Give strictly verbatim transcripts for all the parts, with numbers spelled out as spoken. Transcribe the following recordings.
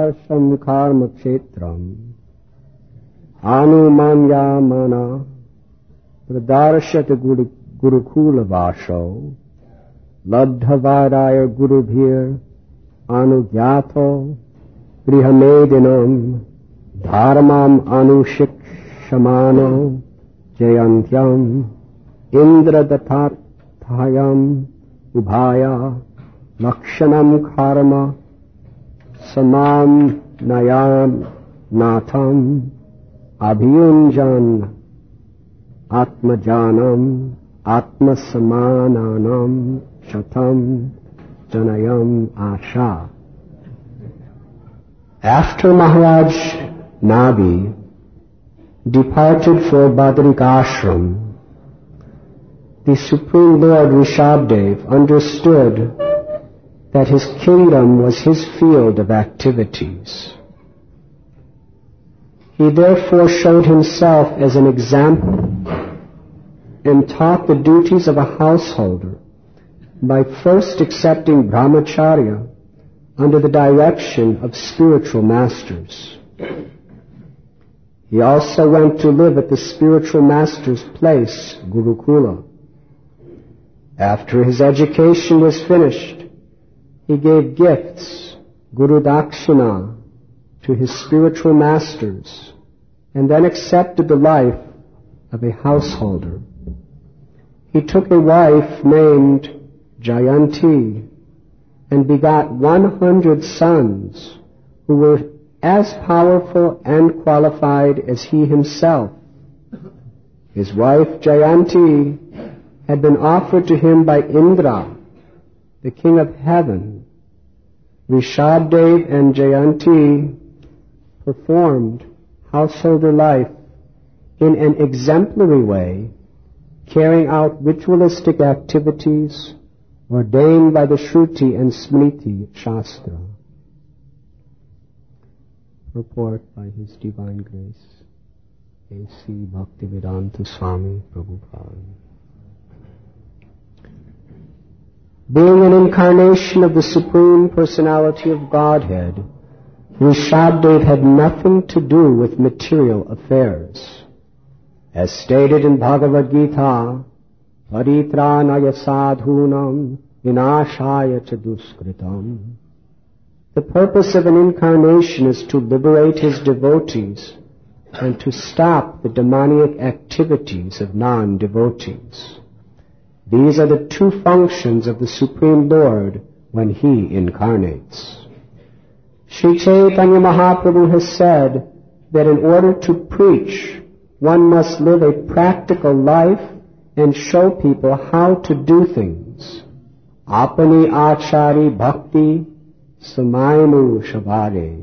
Darsam Karma Kshetram Anumanyamana Pradarshata Gurukula Vasho Labdhavadaya Gurubhir Anugyato Grihamedinam Dharmam Anushikshamano Jayantyam Indradatatayam Ubhaya Lakshanam Karma Samam Nayam Natham Abhyunjan Atmajanam Atmasamananam Shatam Janayam Asha. After Maharaj Nabi departed for Badrik Ashram, the Supreme Lord Rishabdev understood that his kingdom was his field of activities. He therefore showed himself as an example and taught the duties of a householder by first accepting brahmacharya under the direction of spiritual masters. He also went to live at the spiritual master's place, Gurukula. After his education was finished, he gave gifts, Guru Dakshina, to his spiritual masters, and then accepted the life of a householder. He took a wife named Jayanti and begot one hundred sons who were as powerful and qualified as he himself. His wife Jayanti had been offered to him by Indra, the king of heaven. Rishabdev and Jayanti performed householder life in an exemplary way, carrying out ritualistic activities ordained by the Shruti and Smriti Shastra. Purport by His Divine Grace, A C Bhaktivedanta Swami Prabhupada. Being an incarnation of the Supreme Personality of Godhead, Rishabdev had nothing to do with material affairs. As stated in Bhagavad Gita, Paritranaya sadhunam vinashaya cha duskritam. The purpose of an incarnation is to liberate his devotees and to stop the demoniac activities of non-devotees. These are the two functions of the Supreme Lord when He incarnates. Sri Chaitanya Mahaprabhu has said that in order to preach, one must live a practical life and show people how to do things. Apani achari bhakti samayanu shabare.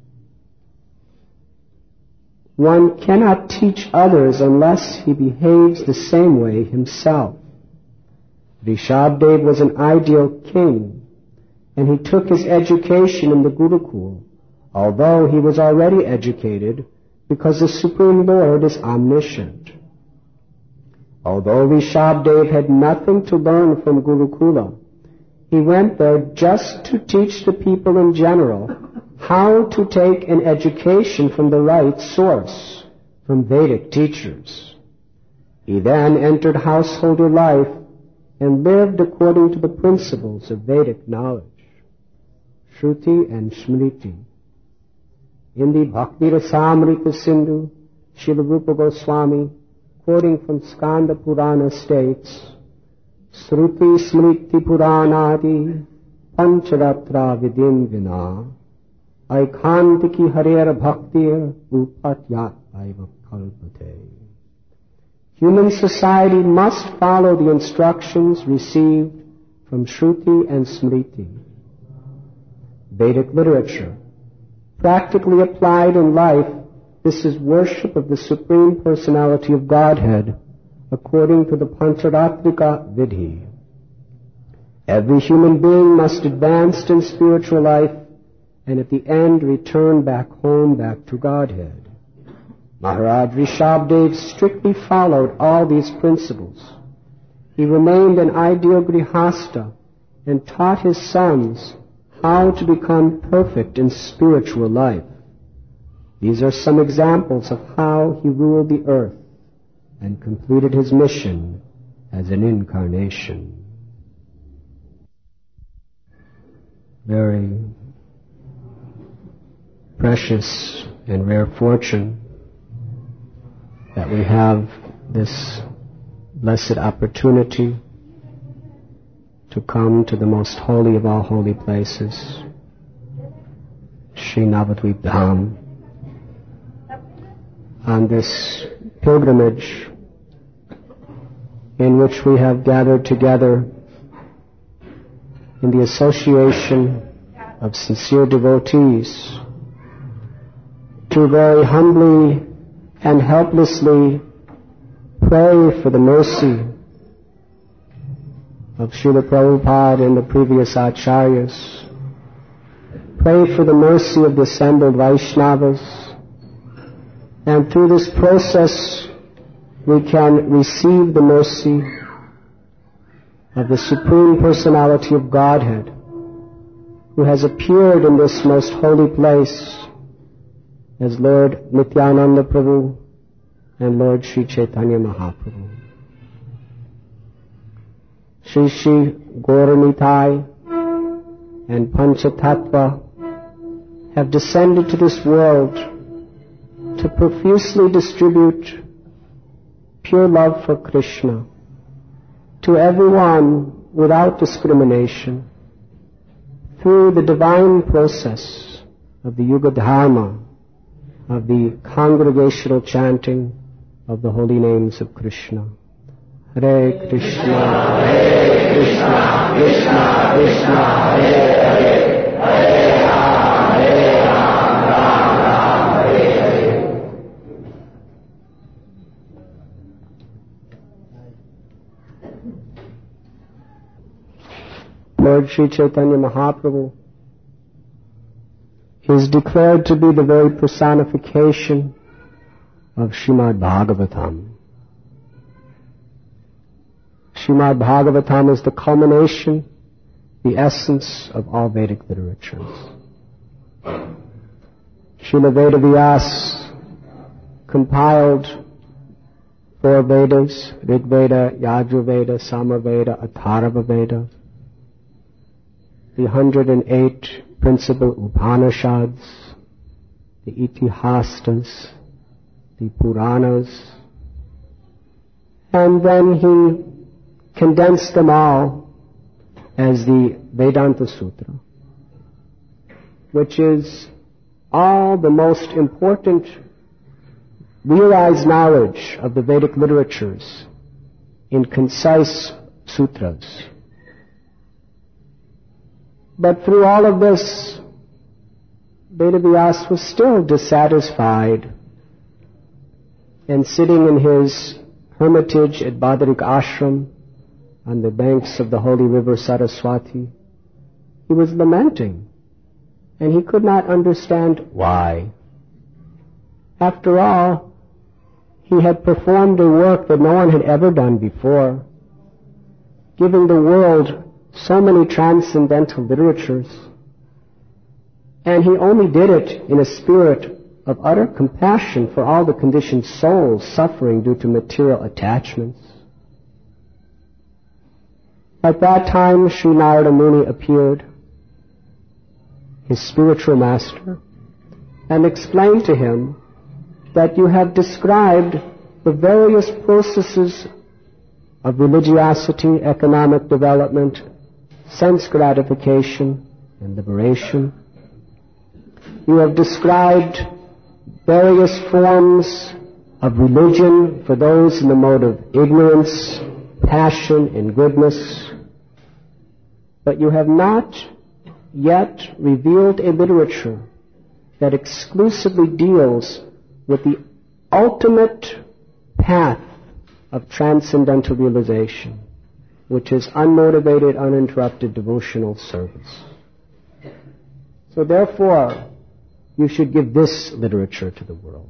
One cannot teach others unless he behaves the same way himself. Rishabdev was an ideal king, and he took his education in the Gurukul, although he was already educated because the Supreme Lord is omniscient. Although Rishabdev had nothing to learn from Gurukula, he went there just to teach the people in general how to take an education from the right source, from Vedic teachers. He then entered householder life and lived according to the principles of Vedic knowledge, Shruti and Smriti. In the Bhakti Rasamrita Sindhu, Srila Rupa Goswami, quoting from Skanda Purana, states, Shruti Smriti Puranadi Pancharatra Vidim Vina Aikantiki Harer Bhaktir Upatyat Aiva Kalpate. Human society must follow the instructions received from Shruti and Smriti. Vedic literature, practically applied in life, this is worship of the Supreme Personality of Godhead according to the Pancharatrika Vidhi. Every human being must advance in spiritual life and at the end return back home, back to Godhead. Maharaj Rishabdev strictly followed all these principles. He remained an ideal grihasta and taught his sons how to become perfect in spiritual life. These are some examples of how he ruled the earth and completed his mission as an incarnation. Very precious and rare fortune that we have this blessed opportunity to come to the most holy of all holy places, Sri Navadvip Dham, on this pilgrimage in which we have gathered together in the association of sincere devotees to very humbly and helplessly pray for the mercy of Srila Prabhupada and the previous Acharyas. Pray for the mercy of the assembled Vaishnavas. And through this process, we can receive the mercy of the Supreme Personality of Godhead, who has appeared in this most holy place as Lord Nityananda Prabhu and Lord Sri Chaitanya Mahaprabhu. Sri Sri Gauranitai and Panchatattva have descended to this world to profusely distribute pure love for Krishna to everyone without discrimination through the divine process of the Yuga Dharma, of the congregational chanting of the holy names of Krishna. Hare Krishna, Hare Krishna, Krishna Krishna, Hare Hare, Hare Rama, Hare Rama, Rama Rama, Hare Hare. Lord Sri Chaitanya Mahaprabhu is declared to be the very personification of Srimad Bhagavatam. Srimad Bhagavatam is the culmination, the essence of all Vedic literatures. Srila Vedavyas compiled four Vedas, Rig Veda, Yajurveda, Samaveda, Atharva Veda, the one hundred eight principal Upanishads, the Itihastas, the Puranas, and then he condensed them all as the Vedanta Sutra, which is all the most important realized knowledge of the Vedic literatures in concise sutras. But through all of this, Vedavyas was still dissatisfied, and sitting in his hermitage at Badarik Ashram on the banks of the holy river Saraswati, he was lamenting, and he could not understand why. After all, he had performed a work that no one had ever done before, giving the world so many transcendental literatures, and he only did it in a spirit of utter compassion for all the conditioned souls suffering due to material attachments. At that time, Sri Narada Muni appeared, his spiritual master, and explained to him that you have described the various processes of religiosity, economic development, sense gratification, and liberation. You have described various forms of religion for those in the mode of ignorance, passion, and goodness. But you have not yet revealed a literature that exclusively deals with the ultimate path of transcendental realization, which is unmotivated, uninterrupted devotional service. So therefore, you should give this literature to the world.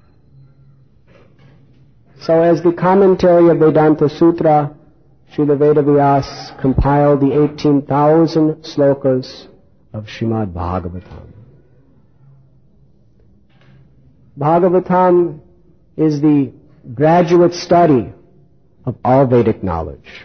So as the commentary of Vedanta Sutra, Srila Vedavyas compiled the eighteen thousand slokas of Srimad Bhagavatam. Bhagavatam is the graduate study of all Vedic knowledge.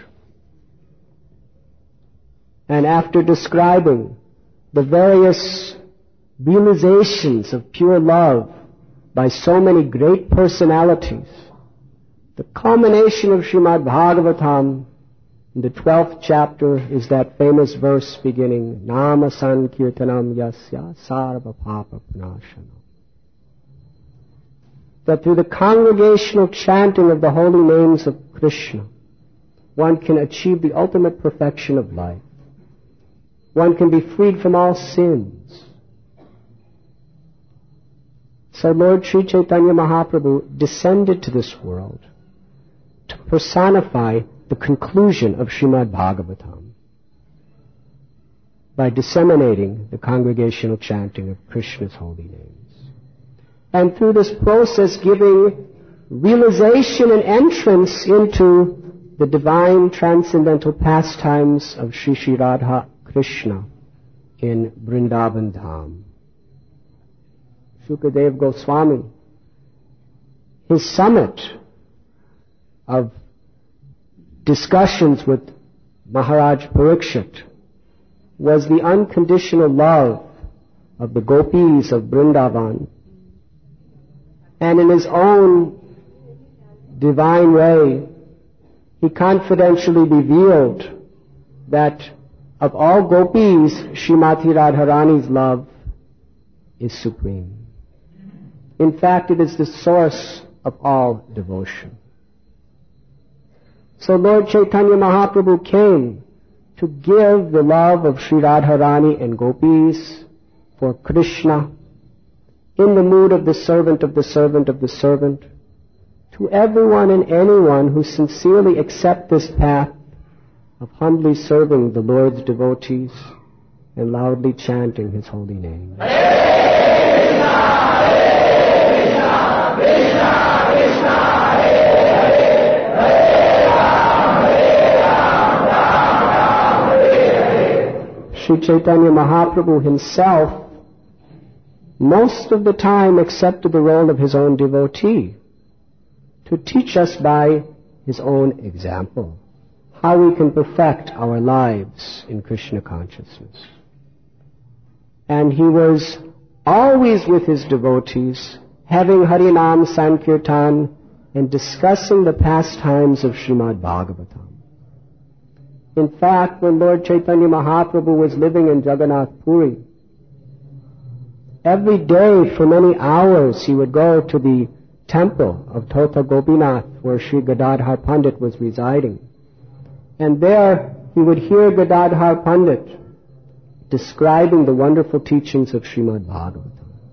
And after describing the various realizations of pure love by so many great personalities, the culmination of Srimad Bhagavatam in the twelfth chapter is that famous verse beginning, Nama Sankirtanam Yasya Sarva Papa Punashana. That through the congregational chanting of the holy names of Krishna, one can achieve the ultimate perfection of life. One can be freed from all sins. So Lord Sri Chaitanya Mahaprabhu descended to this world to personify the conclusion of Srimad Bhagavatam by disseminating the congregational chanting of Krishna's holy names. And through this process giving realization and entrance into the divine transcendental pastimes of Sri Sri Radha Krishna in Vrindavan Dham. Shukadev Goswami, his summit of discussions with Maharaj Parikshit was the unconditional love of the gopis of Vrindavan. And in his own divine way, he confidentially revealed that of all gopis, Srimati Radharani's love is supreme. In fact, it is the source of all devotion. So Lord Chaitanya Mahaprabhu came to give the love of Sri Radharani and gopis for Krishna in the mood of the servant of the servant of the servant, to everyone and anyone who sincerely accept this path of humbly serving the Lord's devotees and loudly chanting His holy name. Hare Krishna, Hare Krishna, Krishna Krishna, Hare Hare, Hare Ram, Hare Ram, Ram Ram, Hare Hare. Sri Chaitanya Mahaprabhu himself most of the time accepted the role of his own devotee to teach us by his own example how we can perfect our lives in Krishna consciousness. And he was always with his devotees, having Harinam Sankirtan and discussing the pastimes of Srimad Bhagavatam. In fact, when Lord Chaitanya Mahaprabhu was living in Jagannath Puri, every day for many hours he would go to the temple of Tota Gopinath where Sri Gadadhar Pandit was residing. And there he would hear Gadadhar Pandit describing the wonderful teachings of Srimad Bhagavatam.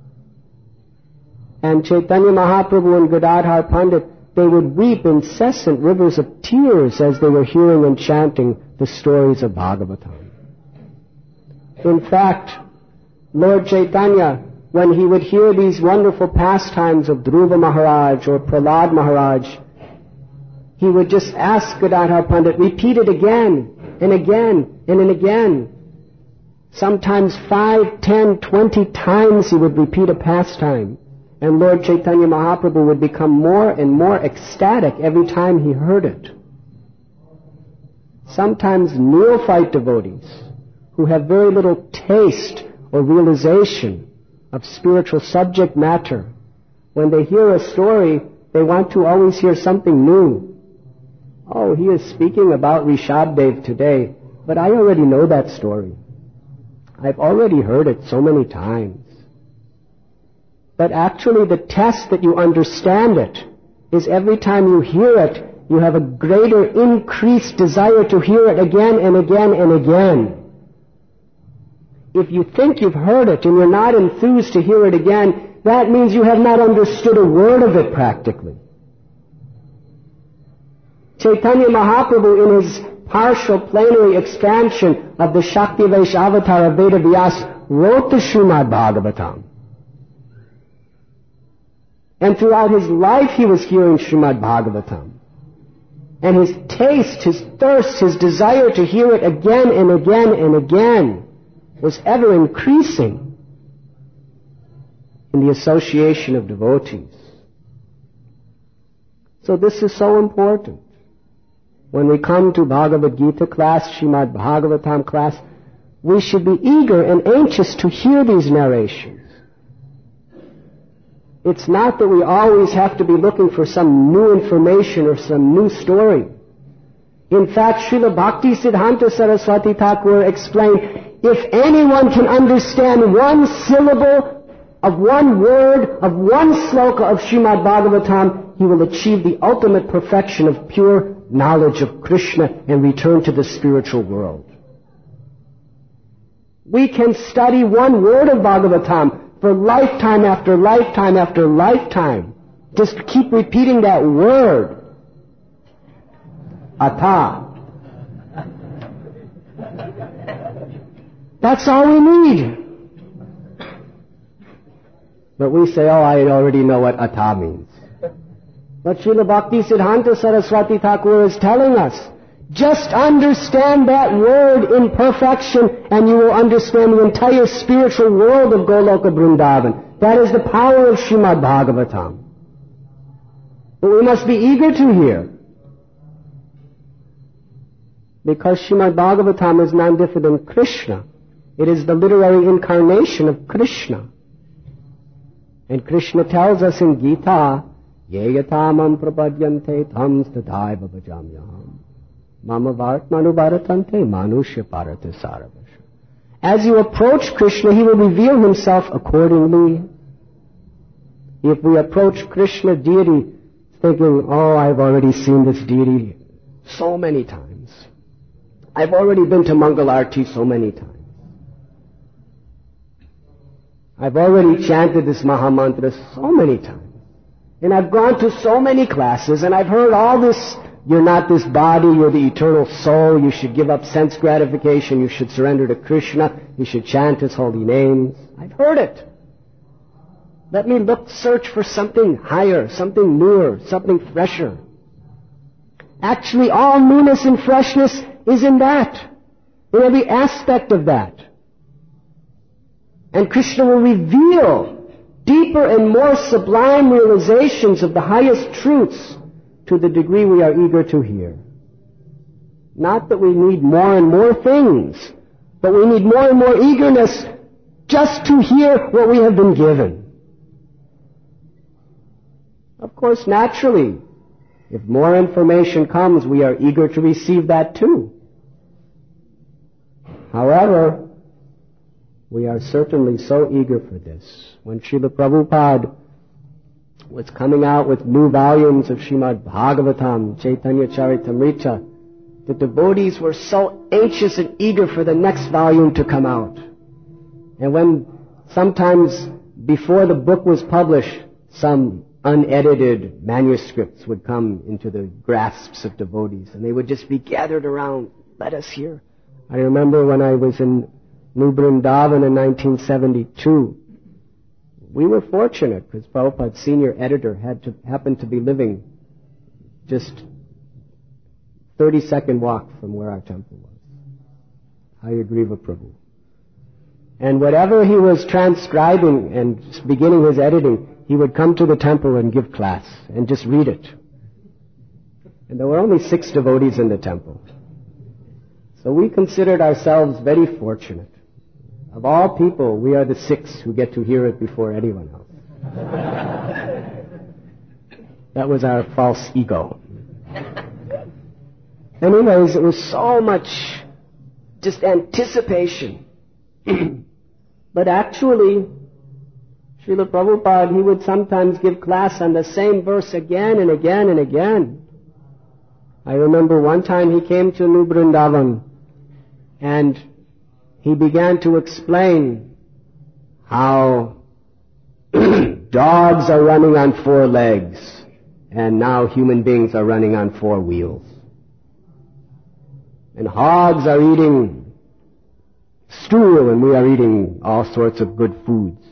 And Chaitanya Mahaprabhu and Gadadhar Pandit, they would weep incessant rivers of tears as they were hearing and chanting the stories of Bhagavatam. In fact, Lord Chaitanya, when he would hear these wonderful pastimes of Dhruva Maharaj or Prahlad Maharaj, he would just ask Gadadhar Pandit, repeat it again and again and, and again. Sometimes five, ten, twenty times he would repeat a pastime. And Lord Chaitanya Mahaprabhu would become more and more ecstatic every time he heard it. Sometimes neophyte devotees who have very little taste or realization of spiritual subject matter, when they hear a story, they want to always hear something new. Oh, he is speaking about Rishabdev today, but I already know that story. I've already heard it so many times. But actually the test that you understand it is every time you hear it, you have a greater increased desire to hear it again and again and again. If you think you've heard it and you're not enthused to hear it again, that means you have not understood a word of it practically. Chaitanya Mahaprabhu, in his partial plenary expansion of the Shakti Vaishnavatar of Veda Vyas, wrote the Srimad Bhagavatam. And throughout his life he was hearing Srimad Bhagavatam. And his taste, his thirst, his desire to hear it again and again and again was ever increasing in the association of devotees. So this is so important. When we come to Bhagavad Gita class, Srimad Bhagavatam class, we should be eager and anxious to hear these narrations. It's not that we always have to be looking for some new information or some new story. In fact, Srila Bhakti Siddhanta Saraswati Thakur explained, if anyone can understand one syllable of one word, of one sloka of Srimad Bhagavatam, he will achieve the ultimate perfection of pure knowledge of Krishna and return to the spiritual world. We can study one word of Bhagavatam for lifetime after lifetime after lifetime. Just keep repeating that word. Atha. That's all we need. But we say, oh, I already know what Atha means. But Srila Bhakti Siddhanta Saraswati Thakur is telling us, just understand that word in perfection and you will understand the entire spiritual world of Goloka Vrindavan. That is the power of Srimad Bhagavatam. But we must be eager to hear. Because Srimad Bhagavatam is none different than Krishna. It is the literary incarnation of Krishna. And Krishna tells us in Gita, Yeyatamam prapadyante tam stadhaiva bhajamyaham. Mama vartmanu bharatante manushya parate saravasha. As you approach Krishna, He will reveal Himself accordingly. If we approach Krishna deity thinking, oh, I've already seen this deity so many times. I've already been to Mangalarti so many times. I've already chanted this Mahamantra so many times. And I've gone to so many classes and I've heard all this, you're not this body, you're the eternal soul, you should give up sense gratification, you should surrender to Krishna, you should chant His holy names. I've heard it. Let me look, search for something higher, something newer, something fresher. Actually, all newness and freshness is in that, in every aspect of that. And Krishna will reveal deeper and more sublime realizations of the highest truths to the degree we are eager to hear. Not that we need more and more things, but we need more and more eagerness just to hear what we have been given. Of course, naturally, if more information comes, we are eager to receive that too. However, we are certainly so eager for this. When Srila Prabhupada was coming out with new volumes of Srimad Bhagavatam, Chaitanya Charitamrita, the devotees were so anxious and eager for the next volume to come out. And when sometimes before the book was published, some unedited manuscripts would come into the grasps of devotees, and they would just be gathered around, let us hear. I remember when I was in New Vrindavan in nineteen seventy-two, we were fortunate because Prabhupada's senior editor had to happened to be living just thirty-second walk from where our temple was. Hayagriva Prabhu. And whatever he was transcribing and beginning his editing, he would come to the temple and give class and just read it. And there were only six devotees in the temple. So we considered ourselves very fortunate. Of all people, we are the six who get to hear it before anyone else. That was our false ego. Anyways, it was so much just anticipation. But actually, Srila Prabhupada, he would sometimes give class on the same verse again and again and again. I remember one time he came to New Vrindavan and he began to explain how dogs are running on four legs and now human beings are running on four wheels. And hogs are eating stool and we are eating all sorts of good foods.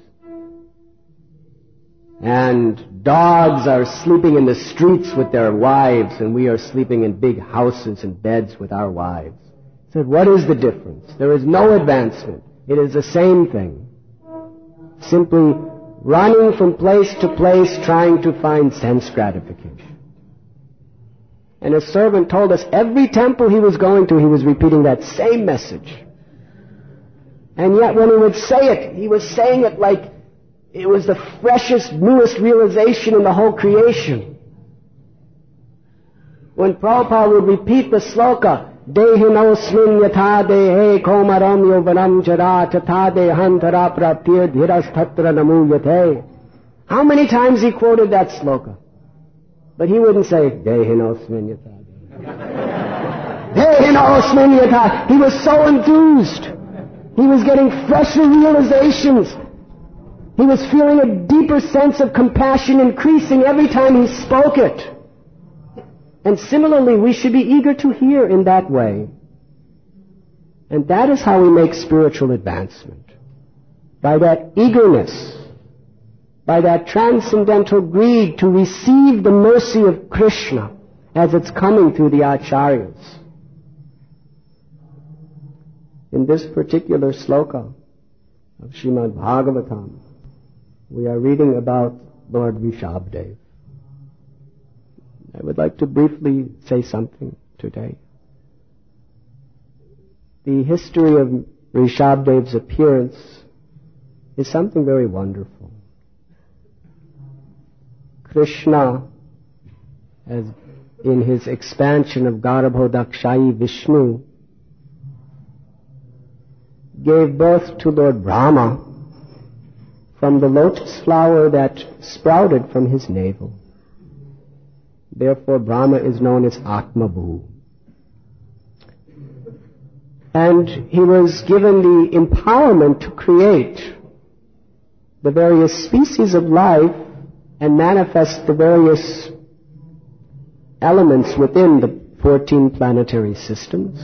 And dogs are sleeping in the streets with their wives and we are sleeping in big houses and beds with our wives. I said, what is the difference? There is no advancement. It is the same thing. Simply running from place to place trying to find sense gratification. And his servant told us every temple he was going to, he was repeating that same message. And yet when he would say it, he was saying it like it was the freshest, newest realization in the whole creation. When Prabhupada would repeat the sloka, Dehinosmin yatha dehe komaram yovanam jara tatha dehantara praptir dhirastatra namuyate. How many times he quoted that sloka? But he wouldn't say, Dehinosmin yatha. Dehinosmin yatha. He was so enthused. He was getting fresher realizations. He was feeling a deeper sense of compassion increasing every time he spoke it. And similarly, we should be eager to hear in that way. And that is how we make spiritual advancement. By that eagerness, by that transcendental greed to receive the mercy of Krishna as it's coming through the acharyas. In this particular sloka of Srimad Bhagavatam, we are reading about Lord Rishabhdev. I would like to briefly say something today. The history of Rishabhdev's appearance is something very wonderful. Krishna, as in his expansion of Garbhodakshayi Vishnu, gave birth to Lord Brahma from the lotus flower that sprouted from his navel. Therefore, Brahma is known as Atmabhu. And he was given the empowerment to create the various species of life and manifest the various elements within the fourteen planetary systems.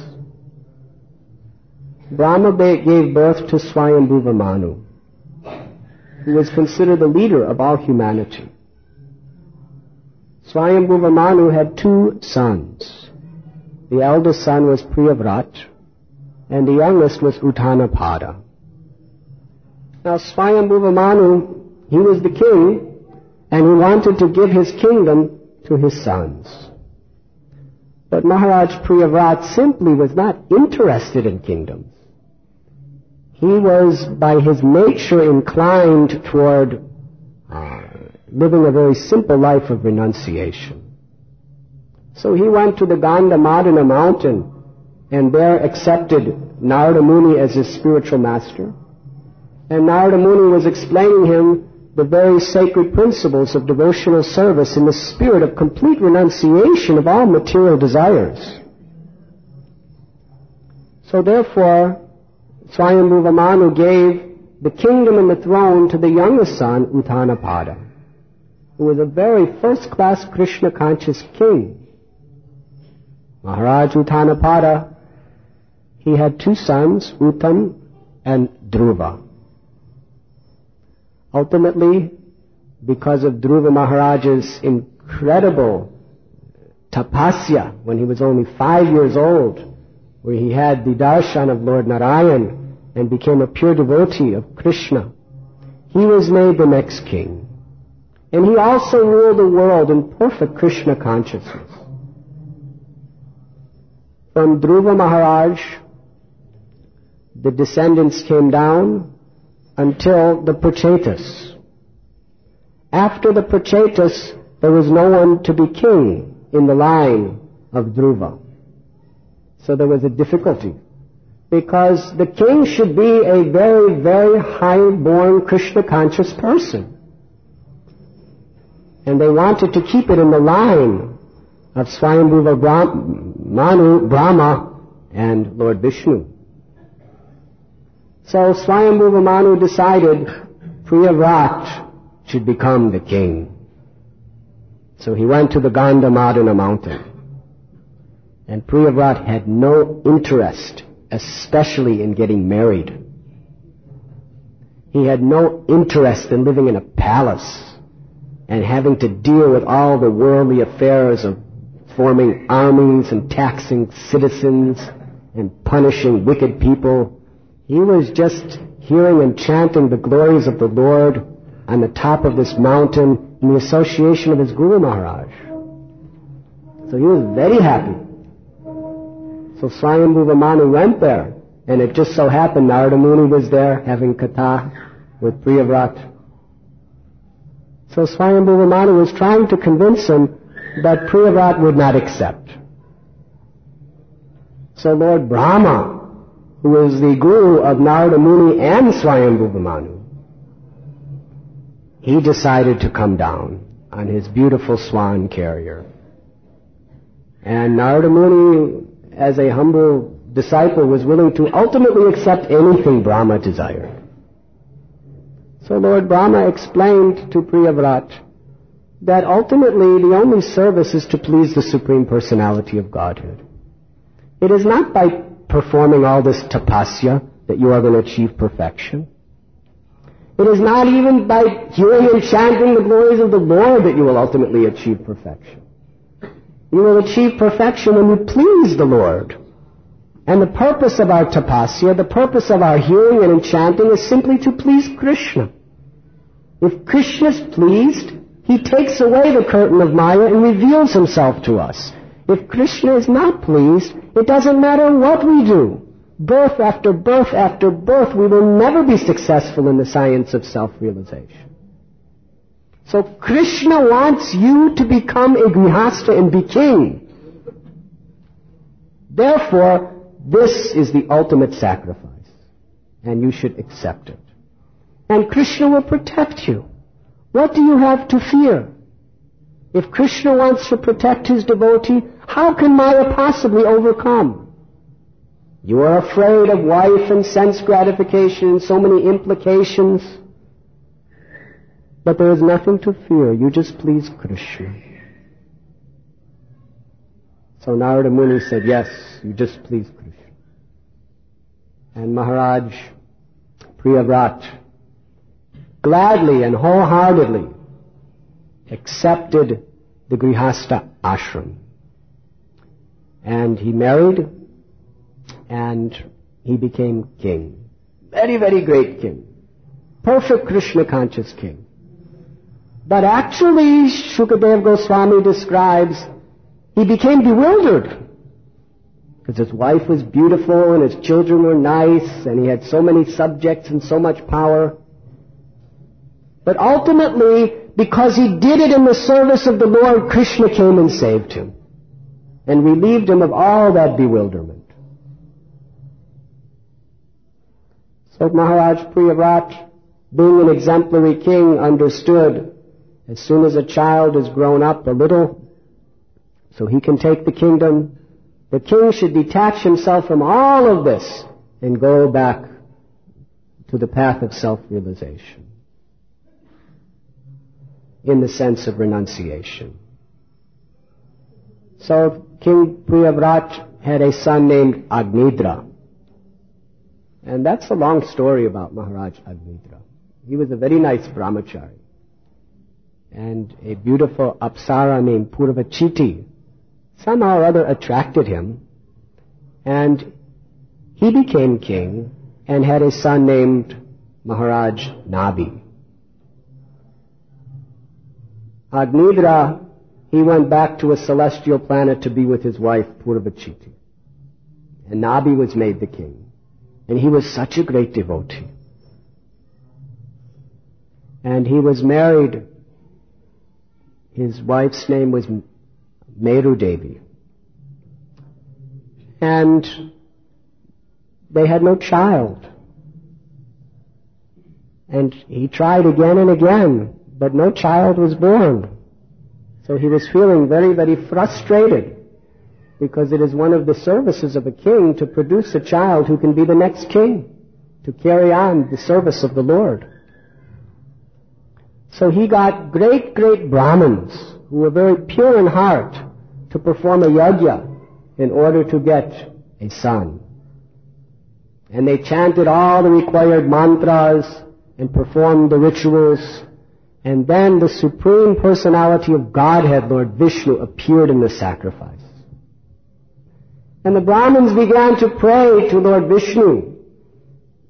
Brahma gave birth to Swayambhuva Manu, who was considered the leader of all humanity. Swayambhuva Manu had two sons. The eldest son was Priyavrat, and the youngest was Uttanapada. Now Swayambhuva Manu, he was the king, and he wanted to give his kingdom to his sons. But Maharaj Priyavrat simply was not interested in kingdoms. He was, by his nature, inclined toward uh, living a very simple life of renunciation. So he went to the Gandhamadana mountain and there accepted Narada Muni as his spiritual master. And Narada Muni was explaining him the very sacred principles of devotional service in the spirit of complete renunciation of all material desires. So therefore, Swayambhuva Manu gave the kingdom and the throne to the youngest son, Uttanapada, who was a very first-class Krishna-conscious king. Maharaj Uttanapada, he had two sons, Uttam and Dhruva. Ultimately, because of Dhruva Maharaj's incredible tapasya when he was only five years old, where he had the darshan of Lord Narayan and became a pure devotee of Krishna, he was made the next king. And he also ruled the world in perfect Krishna consciousness. From Dhruva Maharaj, the descendants came down until the Prachetas. After the Prachetas, there was no one to be king in the line of Dhruva. So there was a difficulty, because the king should be a very, very high-born Krishna-conscious person. And they wanted to keep it in the line of Swayambhuva Manu, Brahma, and Lord Vishnu. So Swayambhuva Manu decided Priyavrat should become the king. So he went to the Gandhamadana mountain. And Priyavrat had no interest, especially in getting married. He had no interest in living in a palace and having to deal with all the worldly affairs of forming armies and taxing citizens and punishing wicked people. He was just hearing and chanting the glories of the Lord on the top of this mountain in the association of his Guru Maharaj. So he was very happy. So Swayambhuva Manu went there, and it just so happened Narada Muni was there having katha with Priyavrat. So Swayambhuva Manu was trying to convince him, but Priyavrat would not accept. So Lord Brahma, who is the guru of Narada Muni and Swayambhuva Manu, he decided to come down on his beautiful swan carrier. And Narada Muni, as a humble disciple, was willing to ultimately accept anything Brahma desired. So Lord Brahma explained to Priyavrat that ultimately the only service is to please the Supreme Personality of Godhead. It is not by performing all this tapasya that you are going to achieve perfection. It is not even by hearing and chanting the glories of the Lord that you will ultimately achieve perfection. You will achieve perfection when you please the Lord. And the purpose of our tapasya, the purpose of our hearing and enchanting is simply to please Krishna. If Krishna is pleased, he takes away the curtain of Maya and reveals himself to us. If Krishna is not pleased, it doesn't matter what we do. Birth after birth after birth, we will never be successful in the science of self-realization. So Krishna wants you to become a grihastha and be king. Therefore, this is the ultimate sacrifice, and you should accept it. And Krishna will protect you. What do you have to fear? If Krishna wants to protect his devotee, how can Maya possibly overcome? You are afraid of wife and sense gratification and so many implications. But there is nothing to fear. You just please Krishna. So Narada Muni said, yes, you just please Krishna. And Maharaj Priyavrat gladly and wholeheartedly accepted the Grihastha ashram. And he married, and he became king. Very, very great king. Perfect Krishna conscious king. But actually, Shukadev Goswami describes, he became bewildered. Because his wife was beautiful, and his children were nice, and he had so many subjects and so much power. But ultimately, because he did it in the service of the Lord, Krishna came and saved him and relieved him of all that bewilderment. So Maharaj Priyavrat, being an exemplary king, understood as soon as a child is grown up a little, so he can take the kingdom, the king should detach himself from all of this and go back to the path of self-realization in the sense of renunciation. So King Priyavrat had a son named Agnidra. And that's a long story about Maharaj Agnidra. He was a very nice brahmachari. And a beautiful apsara named Purvachiti somehow or other attracted him. And he became king and had a son named Maharaj Nabi. Agnidra, he went back to a celestial planet to be with his wife Purvachiti. And Nabi was made the king. And he was such a great devotee. And he was married. His wife's name was Meru Devi. And they had no child. And he tried again and again, but no child was born. So he was feeling very, very frustrated, because it is one of the services of a king to produce a child who can be the next king, to carry on the service of the Lord. So he got great, great Brahmins who were very pure in heart to perform a yajna in order to get a son. And they chanted all the required mantras and performed the rituals. And then the Supreme Personality of Godhead, Lord Vishnu, appeared in the sacrifice. And the Brahmins began to pray to Lord Vishnu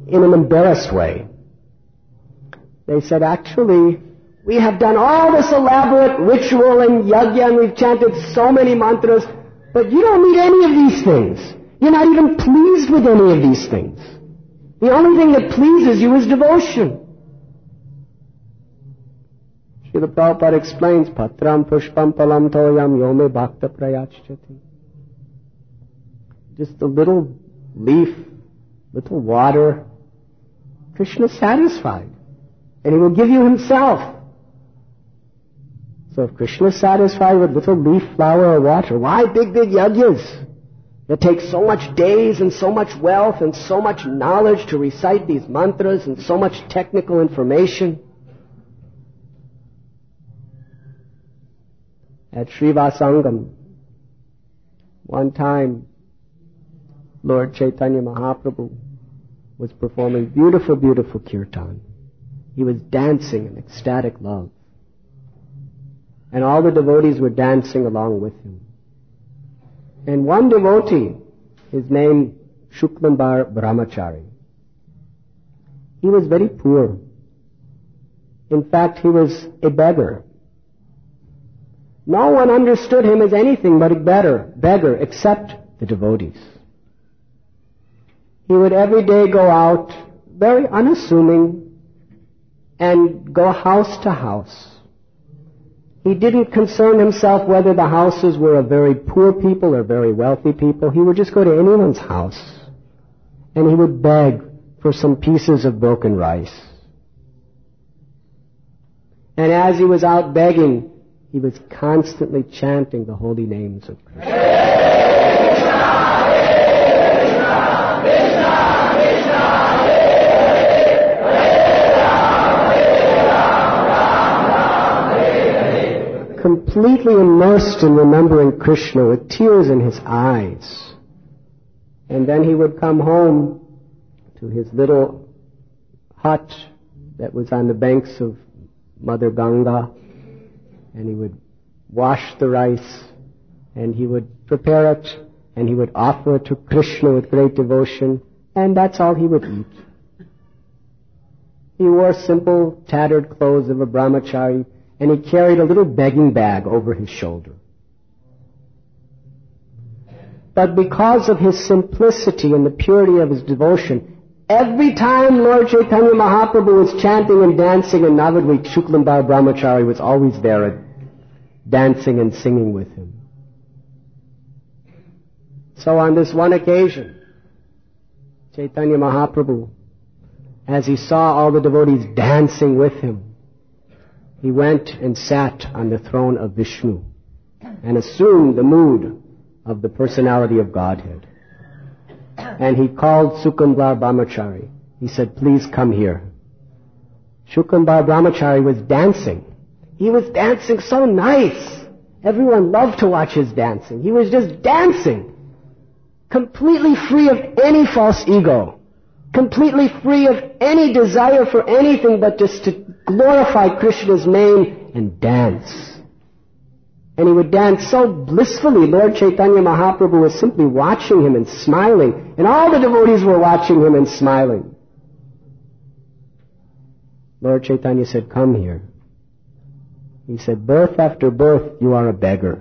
in an embarrassed way. They said, actually, we have done all this elaborate ritual and yajna, and we've chanted so many mantras, but you don't need any of these things. You're not even pleased with any of these things. The only thing that pleases you is devotion. Srila Prabhupada explains, Patram pushpam palam toyam yome bhakta prayachati. Just a little leaf, little water. Krishna is satisfied. And He will give you Himself. So if Krishna is satisfied with little leaf, flower, or water, why big, big yajnas? It takes so much days and so much wealth and so much knowledge to recite these mantras and so much technical information. At Srivasangam, one time, Lord Chaitanya Mahaprabhu was performing beautiful, beautiful kirtan. He was dancing in ecstatic love. And all the devotees were dancing along with him. And one devotee, his name Shuklambar Brahmachari, he was very poor. In fact, he was a beggar. No one understood him as anything but a beggar, beggar except the devotees. He would every day go out, very unassuming, and go house to house. He didn't concern himself whether the houses were of very poor people or very wealthy people. He would just go to anyone's house, and he would beg for some pieces of broken rice. And as he was out begging, he was constantly chanting the holy names of Krishna. Completely immersed in remembering Krishna with tears in his eyes. And then he would come home to his little hut that was on the banks of Mother Ganga, and he would wash the rice, and he would prepare it, and he would offer it to Krishna with great devotion, and that's all he would eat. He wore simple, tattered clothes of a brahmachari, and he carried a little begging bag over his shoulder. But because of his simplicity and the purity of his devotion, every time Lord Chaitanya Mahaprabhu was chanting and dancing in Navadvip, Shuklambar Brahmachari was always there dancing and singing with him. So on this one occasion, Chaitanya Mahaprabhu, as he saw all the devotees dancing with him, he went and sat on the throne of Vishnu and assumed the mood of the personality of Godhead. And he called Shuklambar Brahmachari. He said, please come here. Shuklambar Brahmachari was dancing. He was dancing so nice. Everyone loved to watch his dancing. He was just dancing, completely free of any false ego, completely free of any desire for anything but just to glorify Krishna's name and dance. And he would dance so blissfully. Lord Chaitanya Mahaprabhu was simply watching him and smiling, and all the devotees were watching him and smiling. Lord Chaitanya said, come here. He said, birth after birth, you are a beggar.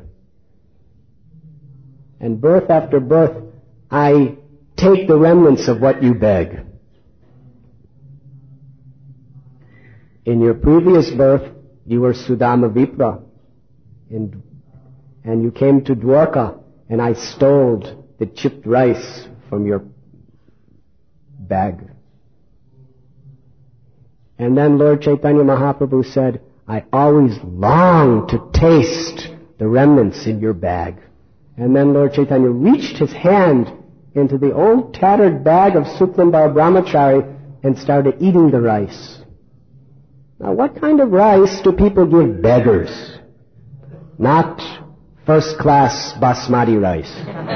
And birth after birth, I take the remnants of what you beg. In your previous birth, you were Sudama Vipra, and, and you came to Dwarka, and I stole the chipped rice from your bag. And then Lord Chaitanya Mahaprabhu said, I always long to taste the remnants in your bag. And then Lord Chaitanya reached his hand into the old tattered bag of Shuklambar Brahmachari and started eating the rice. Now, what kind of rice do people give beggars? Not first-class basmati rice.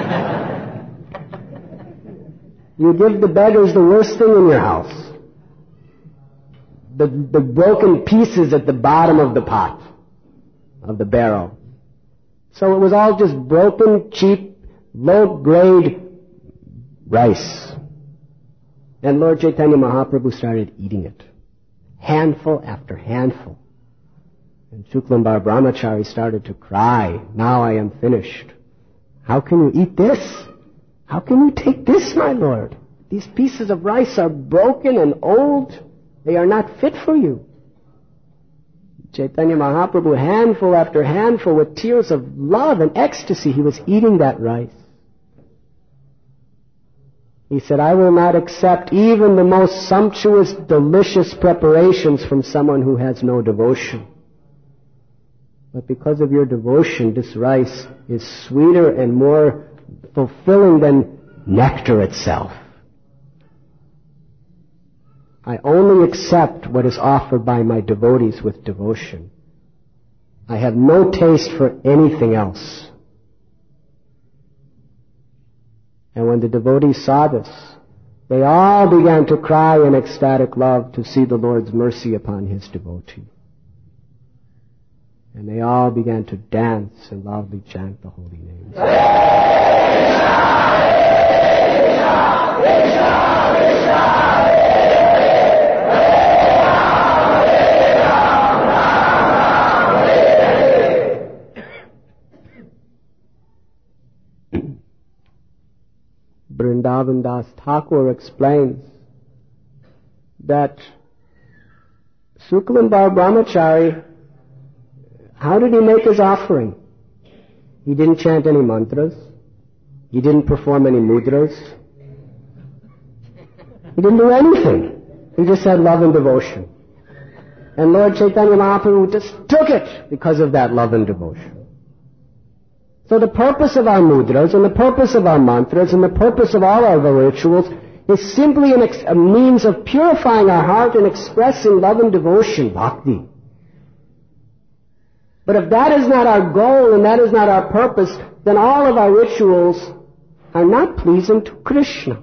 You give the beggars the worst thing in your house. The, the broken pieces at the bottom of the pot, of the barrel. So it was all just broken, cheap, low-grade rice. And Lord Chaitanya Mahaprabhu started eating it. Handful after handful. And Shuklambar Brahmachari started to cry, now I am finished. How can you eat this? How can you take this, my Lord? These pieces of rice are broken and old. They are not fit for you. Chaitanya Mahaprabhu, handful after handful, with tears of love and ecstasy, he was eating that rice. He said, I will not accept even the most sumptuous, delicious preparations from someone who has no devotion. But because of your devotion, this rice is sweeter and more fulfilling than nectar itself. I only accept what is offered by my devotees with devotion. I have no taste for anything else. And when the devotees saw this, they all began to cry in ecstatic love to see the Lord's mercy upon His devotee. And they all began to dance and loudly chant the holy names. Vrindavan Das Thakur explains that Shuklambar Brahmachari, how did he make his offering? He didn't chant any mantras. He didn't perform any mudras. He didn't do anything. He just had love and devotion. And Lord Chaitanya Mahaprabhu just took it because of that love and devotion. So the purpose of our mudras and the purpose of our mantras and the purpose of all our rituals is simply an ex- a means of purifying our heart and expressing love and devotion, bhakti. But if that is not our goal and that is not our purpose, then all of our rituals are not pleasing to Krishna.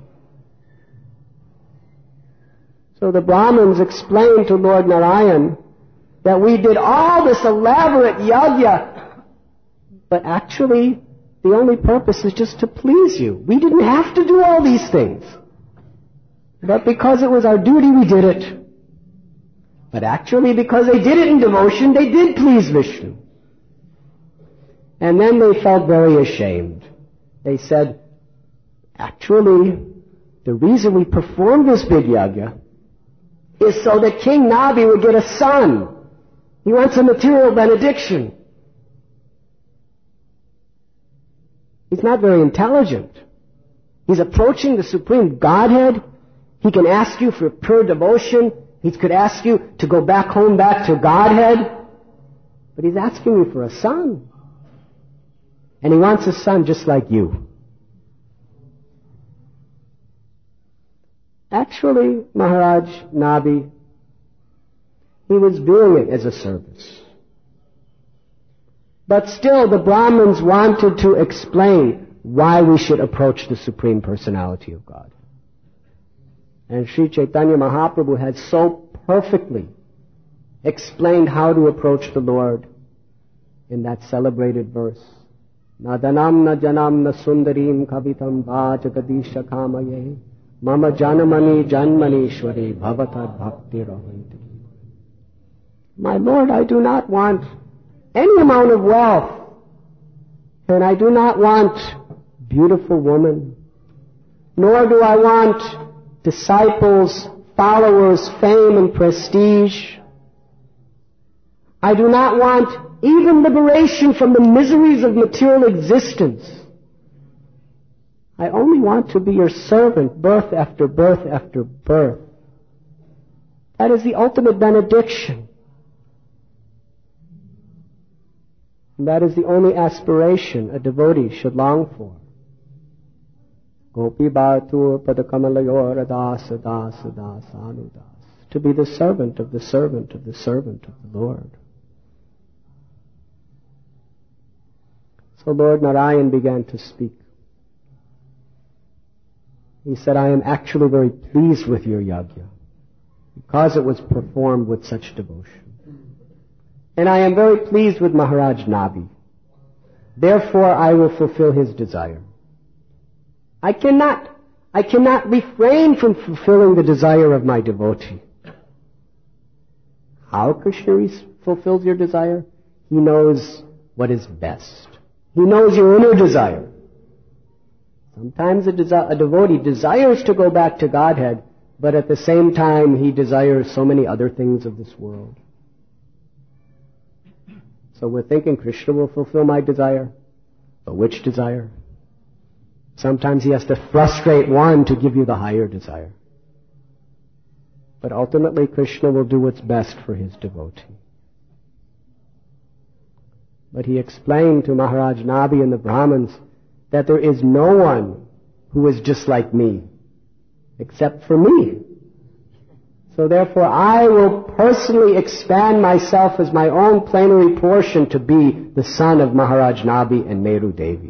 So the Brahmins explained to Lord Narayan that we did all this elaborate yajna, but actually, the only purpose is just to please you. We didn't have to do all these things. But because it was our duty, we did it. But actually, because they did it in devotion, they did please Vishnu. And then they felt very ashamed. They said, actually, the reason we performed this big yajna is so that King Nabi would get a son. He wants a material benediction. He's not very intelligent. He's approaching the Supreme Godhead. He can ask you for pure devotion. He could ask you to go back home, back to Godhead. But he's asking you for a son. And he wants a son just like you. Actually, Maharaj Nabi, he was doing it as a service. But still, the Brahmins wanted to explain why we should approach the Supreme Personality of God. And Sri Chaitanya Mahaprabhu had so perfectly explained how to approach the Lord in that celebrated verse. Nadanam na janam na sundarim kavitam vajagadisha kamaye mama janamani janmanishwari bhavatad bhakti rahanti. My Lord, I do not want any amount of wealth, and I do not want beautiful woman, nor do I want disciples, followers, fame and prestige. I do not want even liberation from the miseries of material existence. I only want to be your servant, birth after birth after birth. That is the ultimate benediction. And that is the only aspiration a devotee should long for. Gopi Bhatur Padakamalayora Dasa Dasa Dasa Anudas. To be the servant of the servant of the servant of the Lord. So Lord Narayan began to speak. He said, I am actually very pleased with your yajna because it was performed with such devotion. And I am very pleased with Maharaj Nabi. Therefore, I will fulfill his desire. I cannot, I cannot refrain from fulfilling the desire of my devotee. How Krishna fulfills your desire? He knows what is best. He knows your inner desire. Sometimes a, desi- a devotee desires to go back to Godhead, but at the same time he desires so many other things of this world. So we're thinking Krishna will fulfill my desire, but which desire? Sometimes he has to frustrate one to give you the higher desire. But ultimately Krishna will do what's best for his devotee. But he explained to Maharaj Nabi and the Brahmins that there is no one who is just like me, except for me. So therefore I will personally expand myself as my own plenary portion to be the son of Maharaj Nabi and Meru Devi.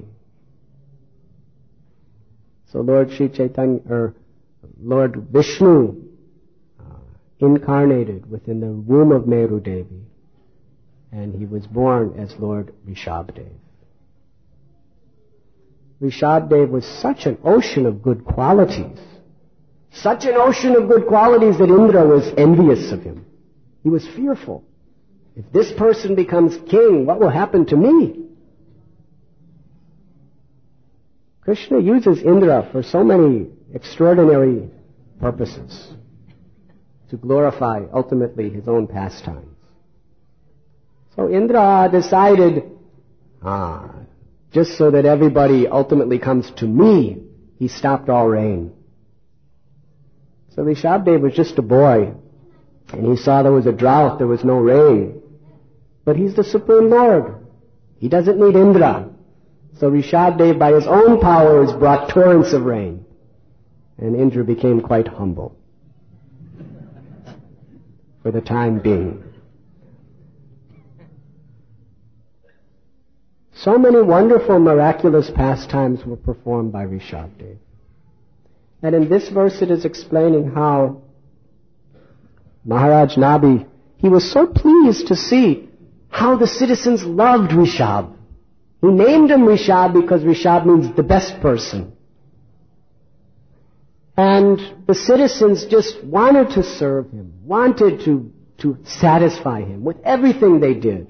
So Lord Sri Chaitanya, or Lord Vishnu, uh, incarnated within the womb of Meru Devi, and he was born as Lord Rishabdev. Rishabdev was such an ocean of good qualities, such an ocean of good qualities that Indra was envious of him. He was fearful. If this person becomes king, what will happen to me? Krishna uses Indra for so many extraordinary purposes to glorify ultimately his own pastimes. So Indra decided, ah, just so that everybody ultimately comes to me, he stopped all rain. So Rishabdev was just a boy, and he saw there was a drought, there was no rain. But he's the Supreme Lord. He doesn't need Indra. So Rishabdev, by his own powers, brought torrents of rain. And Indra became quite humble for the time being. So many wonderful, miraculous pastimes were performed by Rishabdev. And in this verse it is explaining how Maharaj Nabi, he was so pleased to see how the citizens loved Rishab. He named him Rishab because Rishab means the best person. And the citizens just wanted to serve him, wanted to, to satisfy him with everything they did.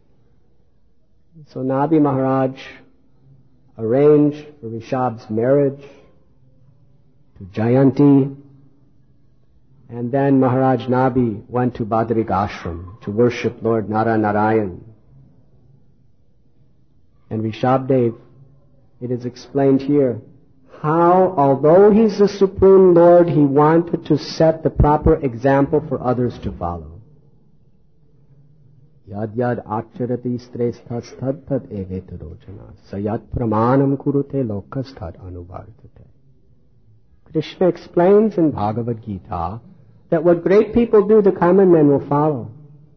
So Nabi Maharaj arranged for Rishab's marriage to Jayanti, and then Maharaj Nabi went to Badrik Ashram to worship Lord Nara Narayan. And Rishabdev, it is explained here, how although he's the Supreme Lord, he wanted to set the proper example for others to follow. Yad yad acharati stresthat tad tad evet rojana sayat pramanam kurute lokasthat anuvartate. Krishna explains in Bhagavad Gita that what great people do, the common men will follow.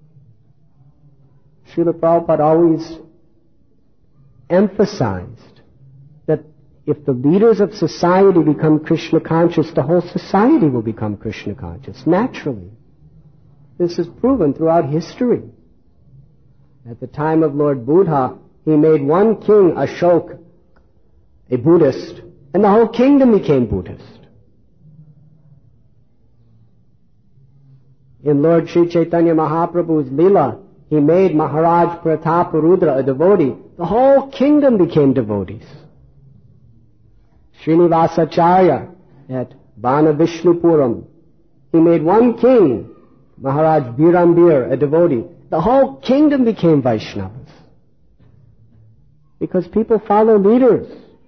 Srila Prabhupada always emphasized that if the leaders of society become Krishna conscious, the whole society will become Krishna conscious, naturally. This is proven throughout history. At the time of Lord Buddha, he made one king, Ashoka, a Buddhist, and the whole kingdom became Buddhist. In Lord Sri Chaitanya Mahaprabhu's Leela, he made Maharaj Prataparudra a devotee. The whole kingdom became devotees. Srinivasacharya at Bana Vishnupuram, he made one king, Maharaj Birambir, a devotee. The whole kingdom became Vaishnavas. Because people follow leaders.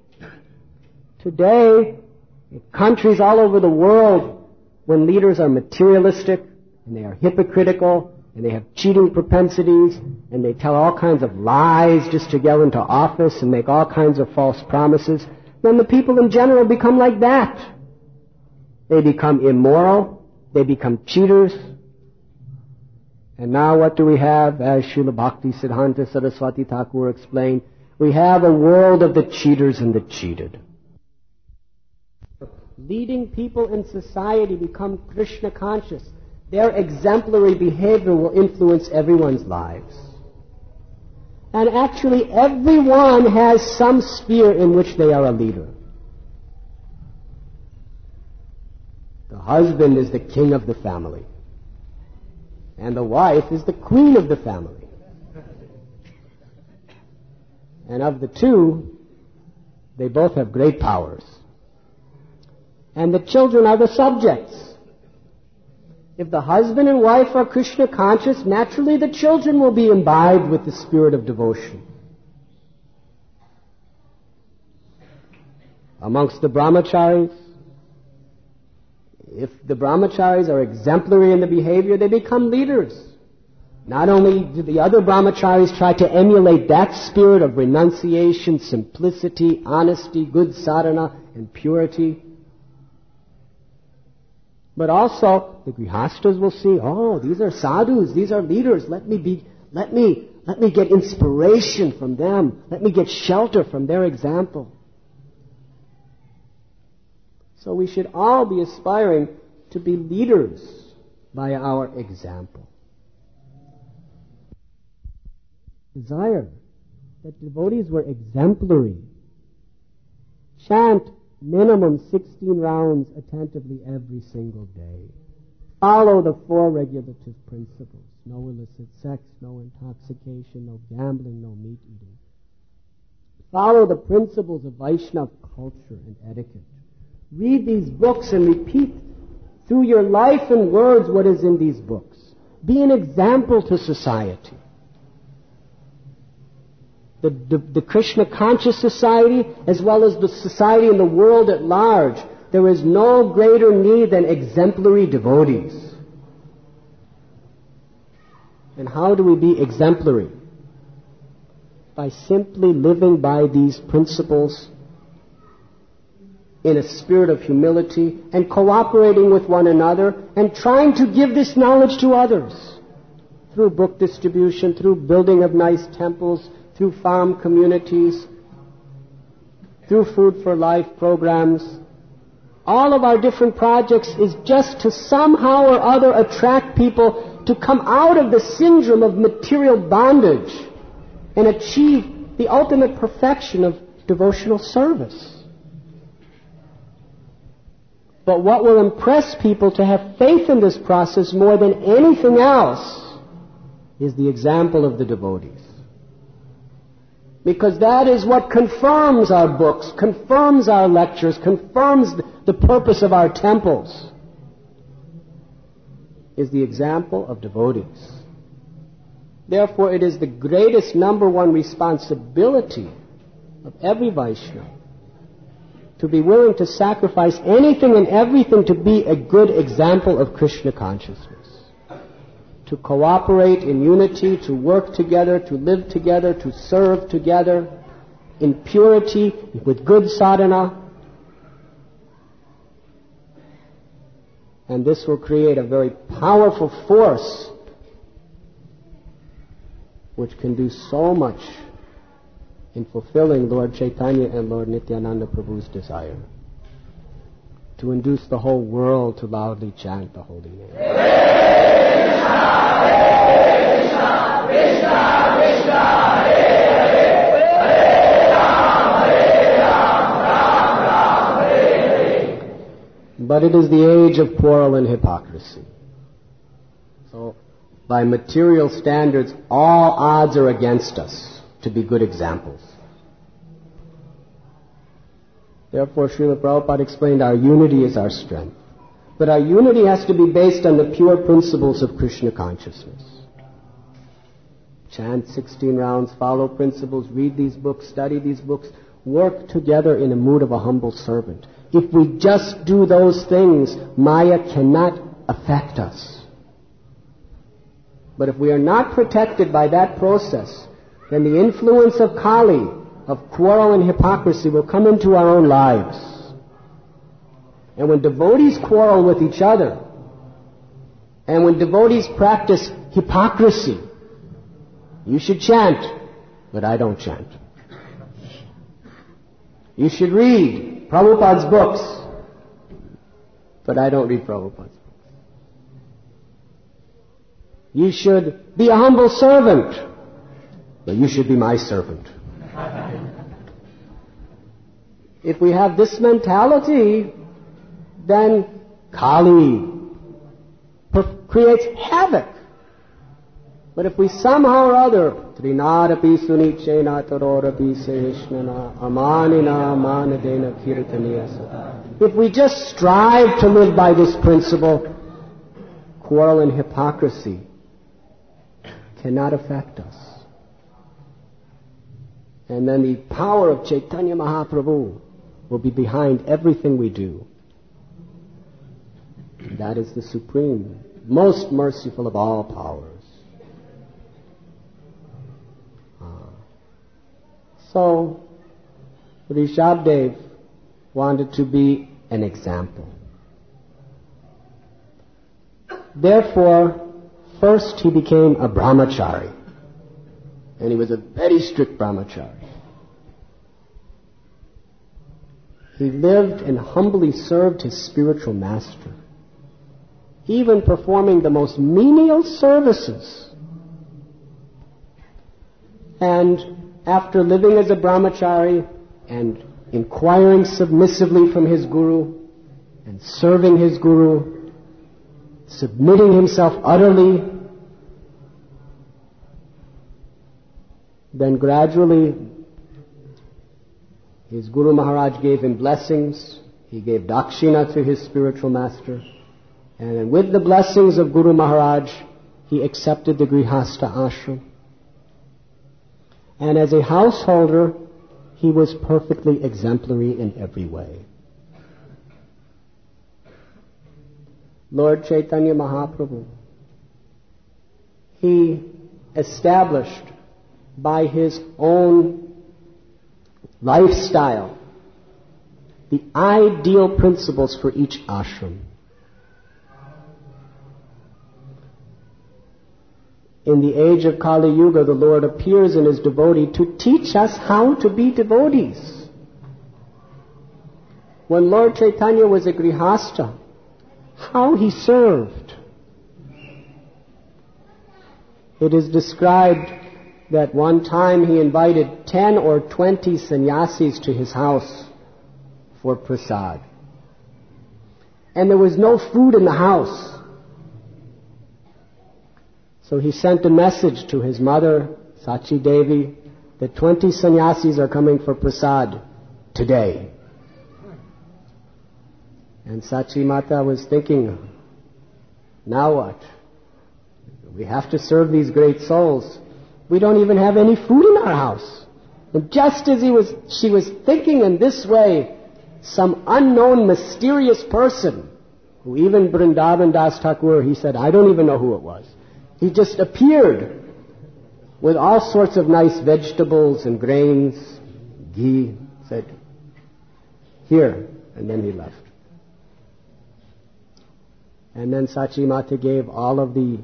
Today, in countries all over the world, when leaders are materialistic, and they are hypocritical, and they have cheating propensities, and they tell all kinds of lies just to get into office and make all kinds of false promises, then the people in general become like that. They become immoral, they become cheaters. And now what do we have? As Srila Bhakti Siddhanta Saraswati Thakur explained, we have a world of the cheaters and the cheated. Leading people in society become Krishna conscious. Their exemplary behavior will influence everyone's lives. And actually everyone has some sphere in which they are a leader. husband is the king of the family, and the wife is the queen of the family. And of the two, they both have great powers. And the children are the subjects. If the husband and wife are Krishna conscious, naturally the children will be imbibed with the spirit of devotion. Amongst the brahmacharis, if the brahmacharis are exemplary in the behavior, they become leaders. Not only do the other brahmacharis try to emulate that spirit of renunciation, simplicity, honesty, good sadhana, and purity, but also the grihastas will see, oh, these are sadhus, these are leaders. Let me be, let me, let me get inspiration from them. Let me get shelter from their example. So we should all be aspiring to be leaders by our example. Desire that devotees were exemplary. Chant minimum sixteen rounds attentively every single day. Follow the four regulative principles. No illicit sex, no intoxication, no gambling, no meat eating. Follow the principles of Vaishnava culture and etiquette. Read these books and repeat through your life and words what is in these books. Be an example to society. The, the, the Krishna conscious society, as well as the society in the world at large, there is no greater need than exemplary devotees. And how do we be exemplary? By simply living by these principles in a spirit of humility and cooperating with one another and trying to give this knowledge to others through book distribution, through building of nice temples, through farm communities, through Food for Life programs. All of our different projects is just to somehow or other attract people to come out of the syndrome of material bondage and achieve the ultimate perfection of devotional service. But what will impress people to have faith in this process more than anything else is the example of the devotees. Because that is what confirms our books, confirms our lectures, confirms the purpose of our temples, is the example of devotees. Therefore, it is the greatest number one responsibility of every Vaishnava to be willing to sacrifice anything and everything to be a good example of Krishna consciousness. To cooperate in unity, to work together, to live together, to serve together in purity, with good sadhana. And this will create a very powerful force which can do so much in fulfilling Lord Chaitanya and Lord Nityananda Prabhu's desire to induce the whole world to loudly chant the holy name. Krishna, Krishna, Krishna, Hare Hare, Hare Ram, Hare Ram, Ram Ram, Hare Hare. But it is the age of quarrel and hypocrisy. So, by material standards, all odds are against us to be good examples. Therefore, Srila Prabhupada explained our unity is our strength. But our unity has to be based on the pure principles of Krishna consciousness. Chant sixteen rounds, follow principles, read these books, study these books, work together in a mood of a humble servant. If we just do those things, Maya cannot affect us. But if we are not protected by that process, then the influence of Kali, of quarrel and hypocrisy, will come into our own lives. And when devotees quarrel with each other, and when devotees practice hypocrisy, you should chant, but I don't chant. You should read Prabhupada's books, but I don't read Prabhupada's books. You should be a humble servant, but you should be my servant. If we have this mentality, then Kali per- creates havoc. But if we somehow or other, Trinadapi Sunichena Tarorapi Sehishnana Amanina Manadena Kirtaniyasa, if we just strive to live by this principle, quarrel and hypocrisy cannot affect us. And then the power of Chaitanya Mahaprabhu will be behind everything we do. That is the supreme, most merciful of all powers. So, Rishabdev wanted to be an example. Therefore, first he became a brahmachari. And he was a very strict brahmachari. He lived and humbly served his spiritual master, even performing the most menial services. And after living as a brahmachari and inquiring submissively from his guru and serving his guru, submitting himself utterly, then gradually his Guru Maharaj gave him blessings. He gave dakshina to his spiritual master. And with the blessings of Guru Maharaj, he accepted the Grihastha ashram. And as a householder, he was perfectly exemplary in every way. Lord Chaitanya Mahaprabhu, he established by his own lifestyle the ideal principles for each ashram. In the age of Kali Yuga, the Lord appears in his devotee to teach us how to be devotees. When Lord Chaitanya was a Grihastha, how he served. It is described that one time he invited ten or twenty sannyasis to his house for prasad. And there was no food in the house. So he sent a message to his mother, Sachi Devi, that twenty sannyasis are coming for prasad today. And Sachi Mata was thinking, now what? We have to serve these great souls. We don't even have any food in our house. And just as he was, she was thinking in this way, some unknown mysterious person, who even Vrindavan Das Thakur, he said, I don't even know who it was. He just appeared with all sorts of nice vegetables and grains, ghee, said, here, and then he left. And then Sachi Mata gave all of the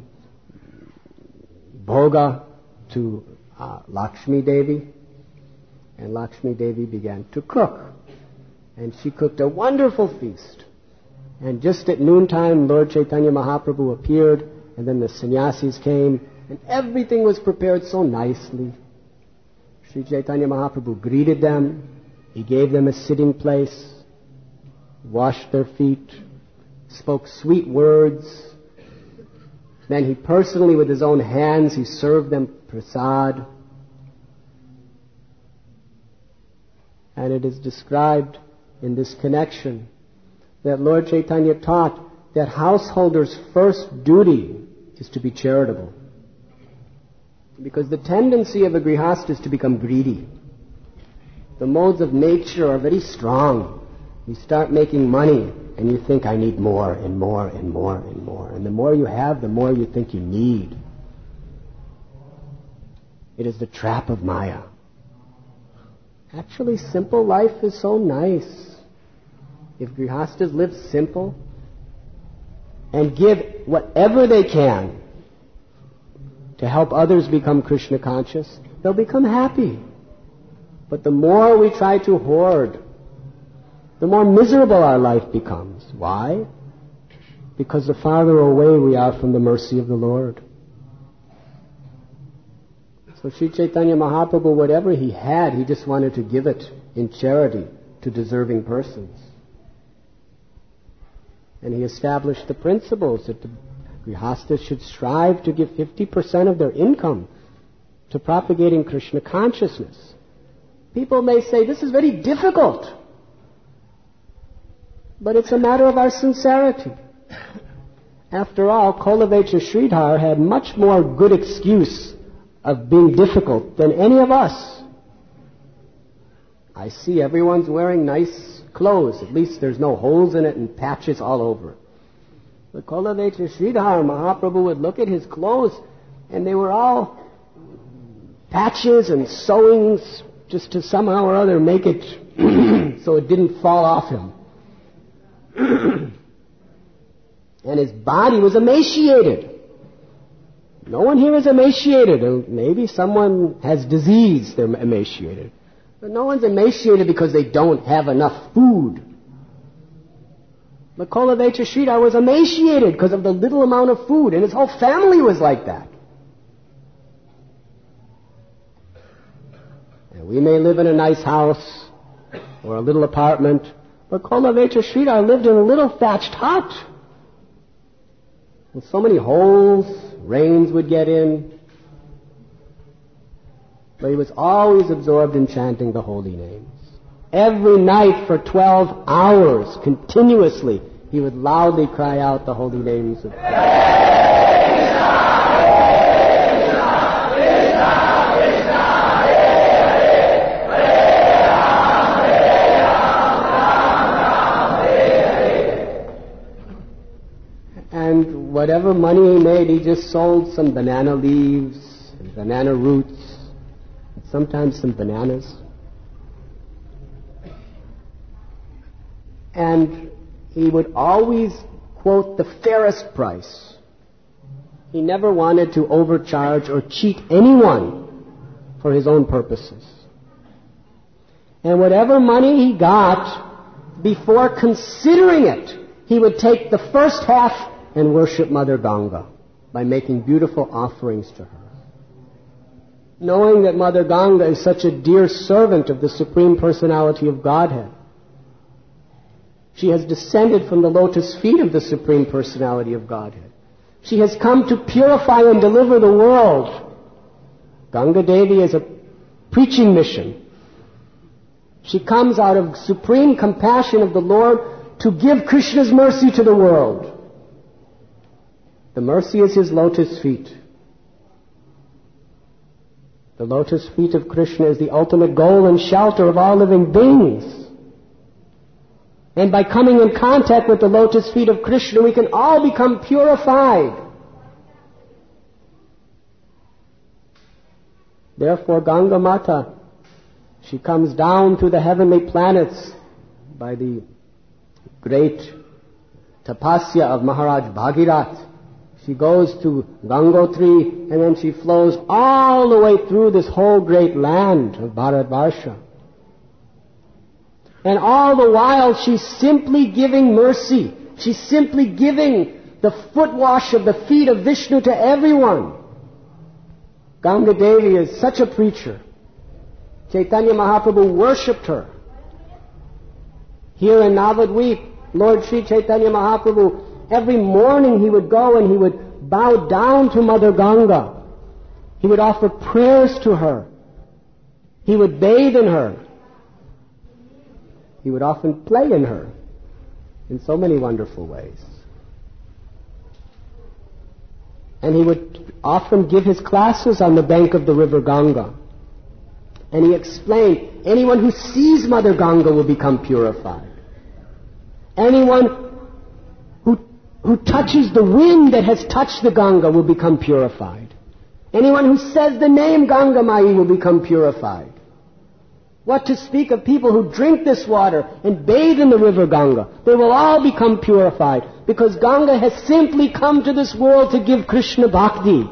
bhoga to uh, Lakshmi Devi, and Lakshmi Devi began to cook. And she cooked a wonderful feast. And just at noontime, Lord Chaitanya Mahaprabhu appeared, and then the sannyasis came, and everything was prepared so nicely. Sri Chaitanya Mahaprabhu greeted them. He gave them a sitting place, washed their feet, spoke sweet words. Then he personally, with his own hands, he served them prasad. And it is described in this connection that Lord Chaitanya taught that householders' first duty is to be charitable. Because the tendency of a grihastha is to become greedy. The modes of nature are very strong. You start making money and you think, I need more and more and more and more. And the more you have, the more you think you need. It is the trap of Maya. Actually, simple life is so nice. If grihasthas live simple and give whatever they can to help others become Krishna conscious, they'll become happy. But the more we try to hoard, the more miserable our life becomes. Why? Because the farther away we are from the mercy of the Lord. So Sri Chaitanya Mahaprabhu, whatever he had, he just wanted to give it in charity to deserving persons. And he established the principles that the grihasthas should strive to give fifty percent of their income to propagating Krishna consciousness. People may say, this is very difficult. But it's a matter of our sincerity. After all, Kolavecha Sridhar had much more good excuse of being difficult than any of us. I see everyone's wearing nice clothes. At least there's no holes in it and patches all over it. But Kolavecha Sridhar, Mahaprabhu would look at his clothes and they were all patches and sewings just to somehow or other make it so it didn't fall off him. And his body was emaciated. No one here is emaciated. Maybe someone has disease, they're emaciated. But no one's emaciated because they don't have enough food. But Kolavecha Sridhar was emaciated because of the little amount of food, and his whole family was like that. And we may live in a nice house or a little apartment, but Kolavecha Sridhar lived in a little thatched hut with so many holes, rains would get in. But he was always absorbed in chanting the holy names. Every night for twelve hours, continuously, he would loudly cry out the holy names of God. And whatever money he made, he just sold some banana leaves and banana roots, and sometimes some bananas. And he would always quote the fairest price. He never wanted to overcharge or cheat anyone for his own purposes. And whatever money he got, before considering it, he would take the first half and worship Mother Ganga by making beautiful offerings to her. Knowing that Mother Ganga is such a dear servant of the Supreme Personality of Godhead. She has descended from the lotus feet of the Supreme Personality of Godhead. She has come to purify and deliver the world. Ganga Devi is a preaching mission. She comes out of supreme compassion of the Lord to give Krishna's mercy to the world. The mercy is his lotus feet. The lotus feet of Krishna is the ultimate goal and shelter of all living beings. And by coming in contact with the lotus feet of Krishna, we can all become purified. Therefore, Ganga Mata, she comes down through the heavenly planets by the great tapasya of Maharaj Bhagirath. She goes to Gangotri, and then she flows all the way through this whole great land of Bharatvarsha. And all the while she's simply giving mercy. She's simply giving the foot wash of the feet of Vishnu to everyone. Ganga Devi is such a preacher. Chaitanya Mahaprabhu worshipped her. Here in Navadvip, Lord Sri Chaitanya Mahaprabhu, every morning he would go and he would bow down to Mother Ganga. He would offer prayers to her. He would bathe in her. He would often play in her in so many wonderful ways. And he would often give his classes on the bank of the river Ganga. And he explained, anyone who sees Mother Ganga will become purified. Anyone who, who touches the wind that has touched the Ganga will become purified. Anyone who says the name Ganga Mai will become purified. What to speak of people who drink this water and bathe in the river Ganga? They will all become purified because Ganga has simply come to this world to give Krishna Bhakti.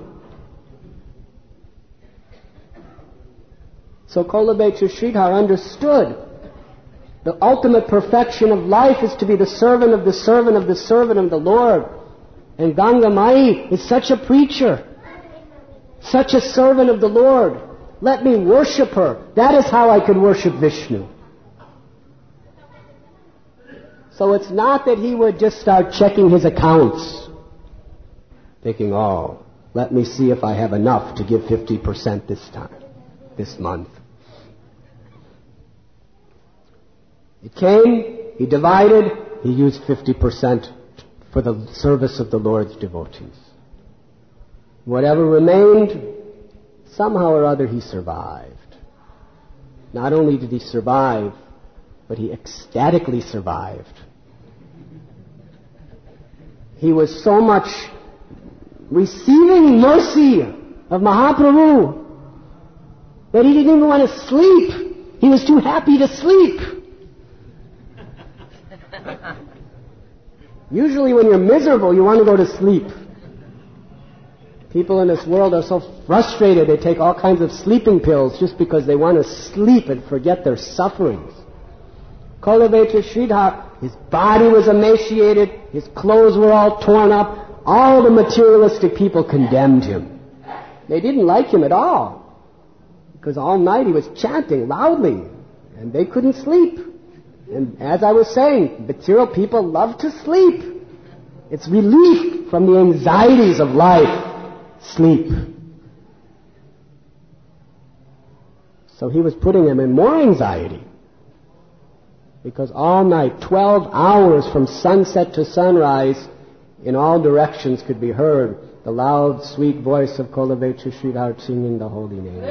So Kolavecha Sridhar understood the ultimate perfection of life is to be the servant of the servant of the servant of the Lord. And Ganga Mai is such a preacher, such a servant of the Lord. Let me worship her. That is how I can worship Vishnu. So it's not that he would just start checking his accounts, thinking, oh, let me see if I have enough to give fifty percent this time, this month. It came, he divided, he used fifty percent for the service of the Lord's devotees. Whatever remained, somehow or other he survived. Not only did he survive, but he ecstatically survived. He was so much receiving mercy of Mahaprabhu that he didn't even want to sleep. He was too happy to sleep. Usually when you're miserable, you want to go to sleep. People in this world are so frustrated, they take all kinds of sleeping pills just because they want to sleep and forget their sufferings. Kolaveta Sridhar, his body was emaciated, his clothes were all torn up. All the materialistic people condemned him. They didn't like him at all, because all night he was chanting loudly, and they couldn't sleep. And as I was saying, material people love to sleep. It's relief from the anxieties of life. Sleep. So he was putting them in more anxiety, because all night, twelve hours from sunset to sunrise, in all directions could be heard the loud, sweet voice of Kolaveta Sridhar singing the holy name.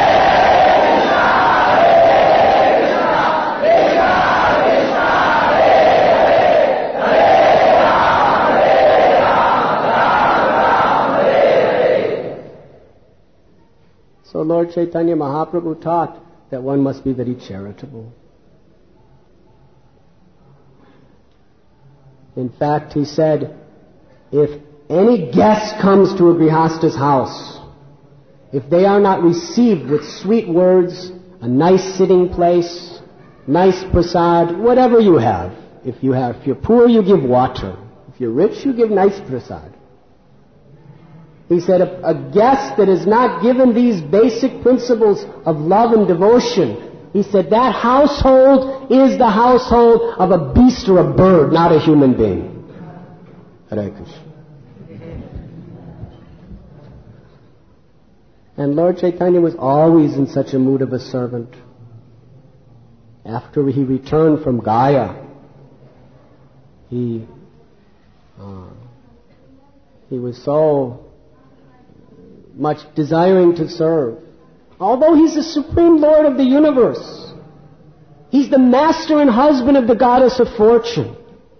So Lord Chaitanya Mahaprabhu taught that one must be very charitable. In fact, he said, if any guest comes to a Grihasta's house, if they are not received with sweet words, a nice sitting place, nice prasad, whatever you have. If you have, if you're poor, you give water. If you're rich, you give nice prasad. He said, a, a guest that is not given these basic principles of love and devotion, he said, that household is the household of a beast or a bird, not a human being. Hare Krishna. And Lord Chaitanya was always in such a mood of a servant. After he returned from Gaya, he, uh, he was so much desiring to serve. Although he's the Supreme Lord of the universe, he's the master and husband of the goddess of fortune.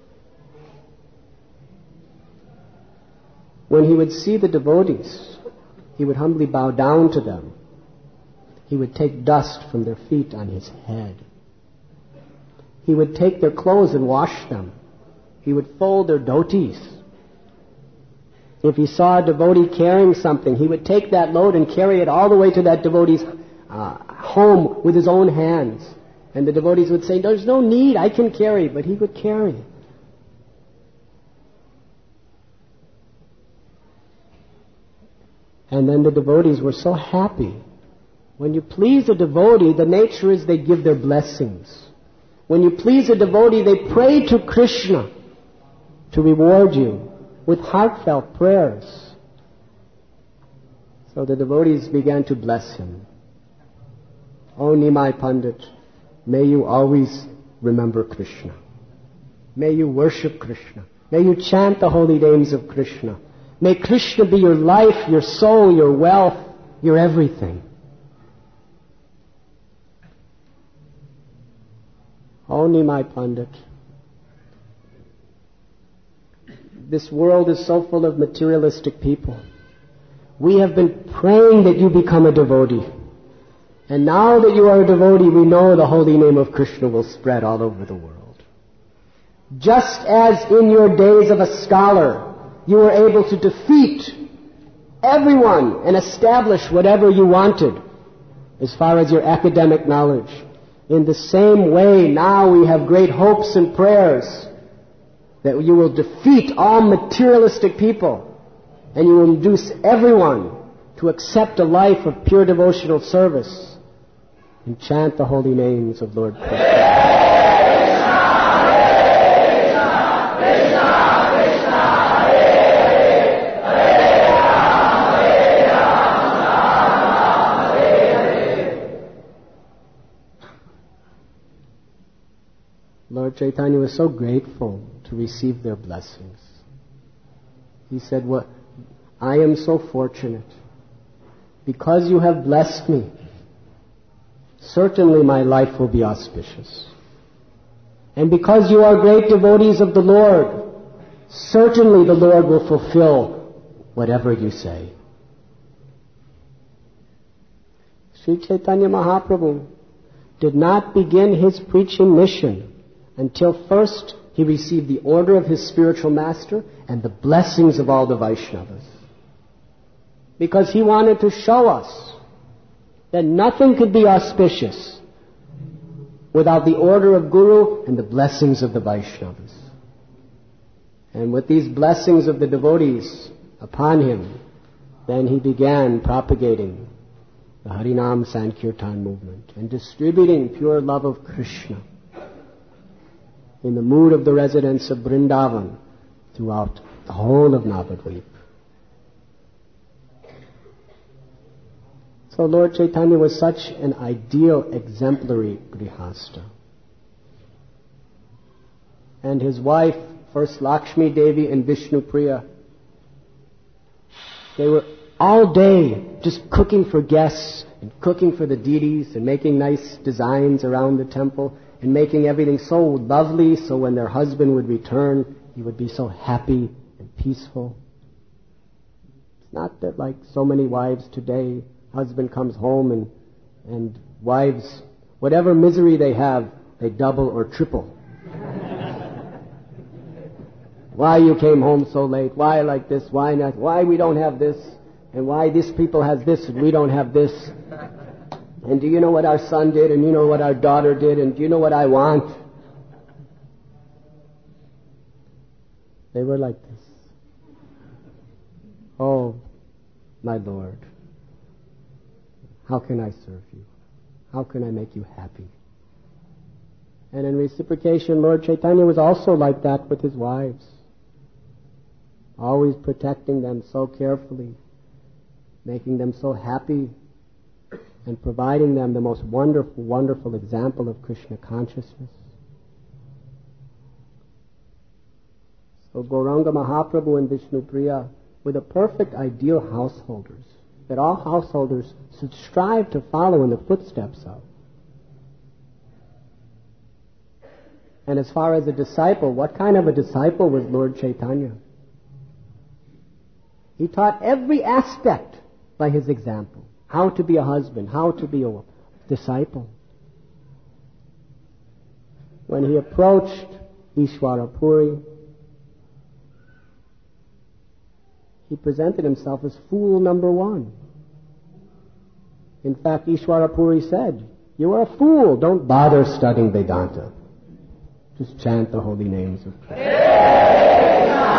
When he would see the devotees, he would humbly bow down to them. He would take dust from their feet on his head. He would take their clothes and wash them. He would fold their dhotis. If he saw a devotee carrying something, he would take that load and carry it all the way to that devotee's uh, home with his own hands. And the devotees would say, there's no need, I can carry, but he would carry it. And then the devotees were so happy. When you please a devotee, the nature is they give their blessings. When you please a devotee, they pray to Krishna to reward you with heartfelt prayers. So the devotees began to bless him. O Nimai Pandit, may you always remember Krishna. May you worship Krishna. May you chant the holy names of Krishna. May Krishna be your life, your soul, your wealth, your everything. O Nimai Pandit, this world is so full of materialistic people. We have been praying that you become a devotee. And now that you are a devotee, we know the holy name of Krishna will spread all over the world. Just as in your days of a scholar, you were able to defeat everyone and establish whatever you wanted as far as your academic knowledge. In the same way, now we have great hopes and prayers that you will defeat all materialistic people and you will induce everyone to accept a life of pure devotional service and chant the holy names of Lord Krishna. Chaitanya was so grateful to receive their blessings. He said, "What? I am so fortunate. Because you have blessed me, certainly my life will be auspicious. And because you are great devotees of the Lord, certainly the Lord will fulfill whatever you say." Sri Chaitanya Mahaprabhu did not begin his preaching mission until first he received the order of his spiritual master and the blessings of all the Vaishnavas. Because he wanted to show us that nothing could be auspicious without the order of Guru and the blessings of the Vaishnavas. And with these blessings of the devotees upon him, then he began propagating the Harinam Sankirtan movement and distributing pure love of Krishna in the mood of the residents of Vrindavan throughout the whole of Navadvip. So Lord Chaitanya was such an ideal, exemplary grihasta. And his wife, first Lakshmi Devi and Vishnu Priya, they were all day just cooking for guests and cooking for the deities and making nice designs around the temple and making everything so lovely so when their husband would return, he would be so happy and peaceful. It's not that like so many wives today, husband comes home and, and wives, whatever misery they have, they double or triple. Why you came home so late? Why like this? Why not? Why we don't have this? And why this people has this and we don't have this? And do you know what our son did? And you know what our daughter did? And do you know what I want? They were like this. Oh, my Lord, how can I serve you? How can I make you happy? And in reciprocation, Lord Chaitanya was also like that with his wives, always protecting them so carefully, making them so happy, and providing them the most wonderful, wonderful example of Krishna consciousness. So Gauranga Mahaprabhu and Vishnu Priya were the perfect ideal householders that all householders should strive to follow in the footsteps of. And as far as a disciple, what kind of a disciple was Lord Chaitanya? He taught every aspect by his example. How to be a husband, how to be a disciple. When he approached Ishwara Puri, he presented himself as fool number one. In fact, Ishwara Puri said, "You are a fool. Don't bother studying Vedanta. Just chant the holy names of Krishna."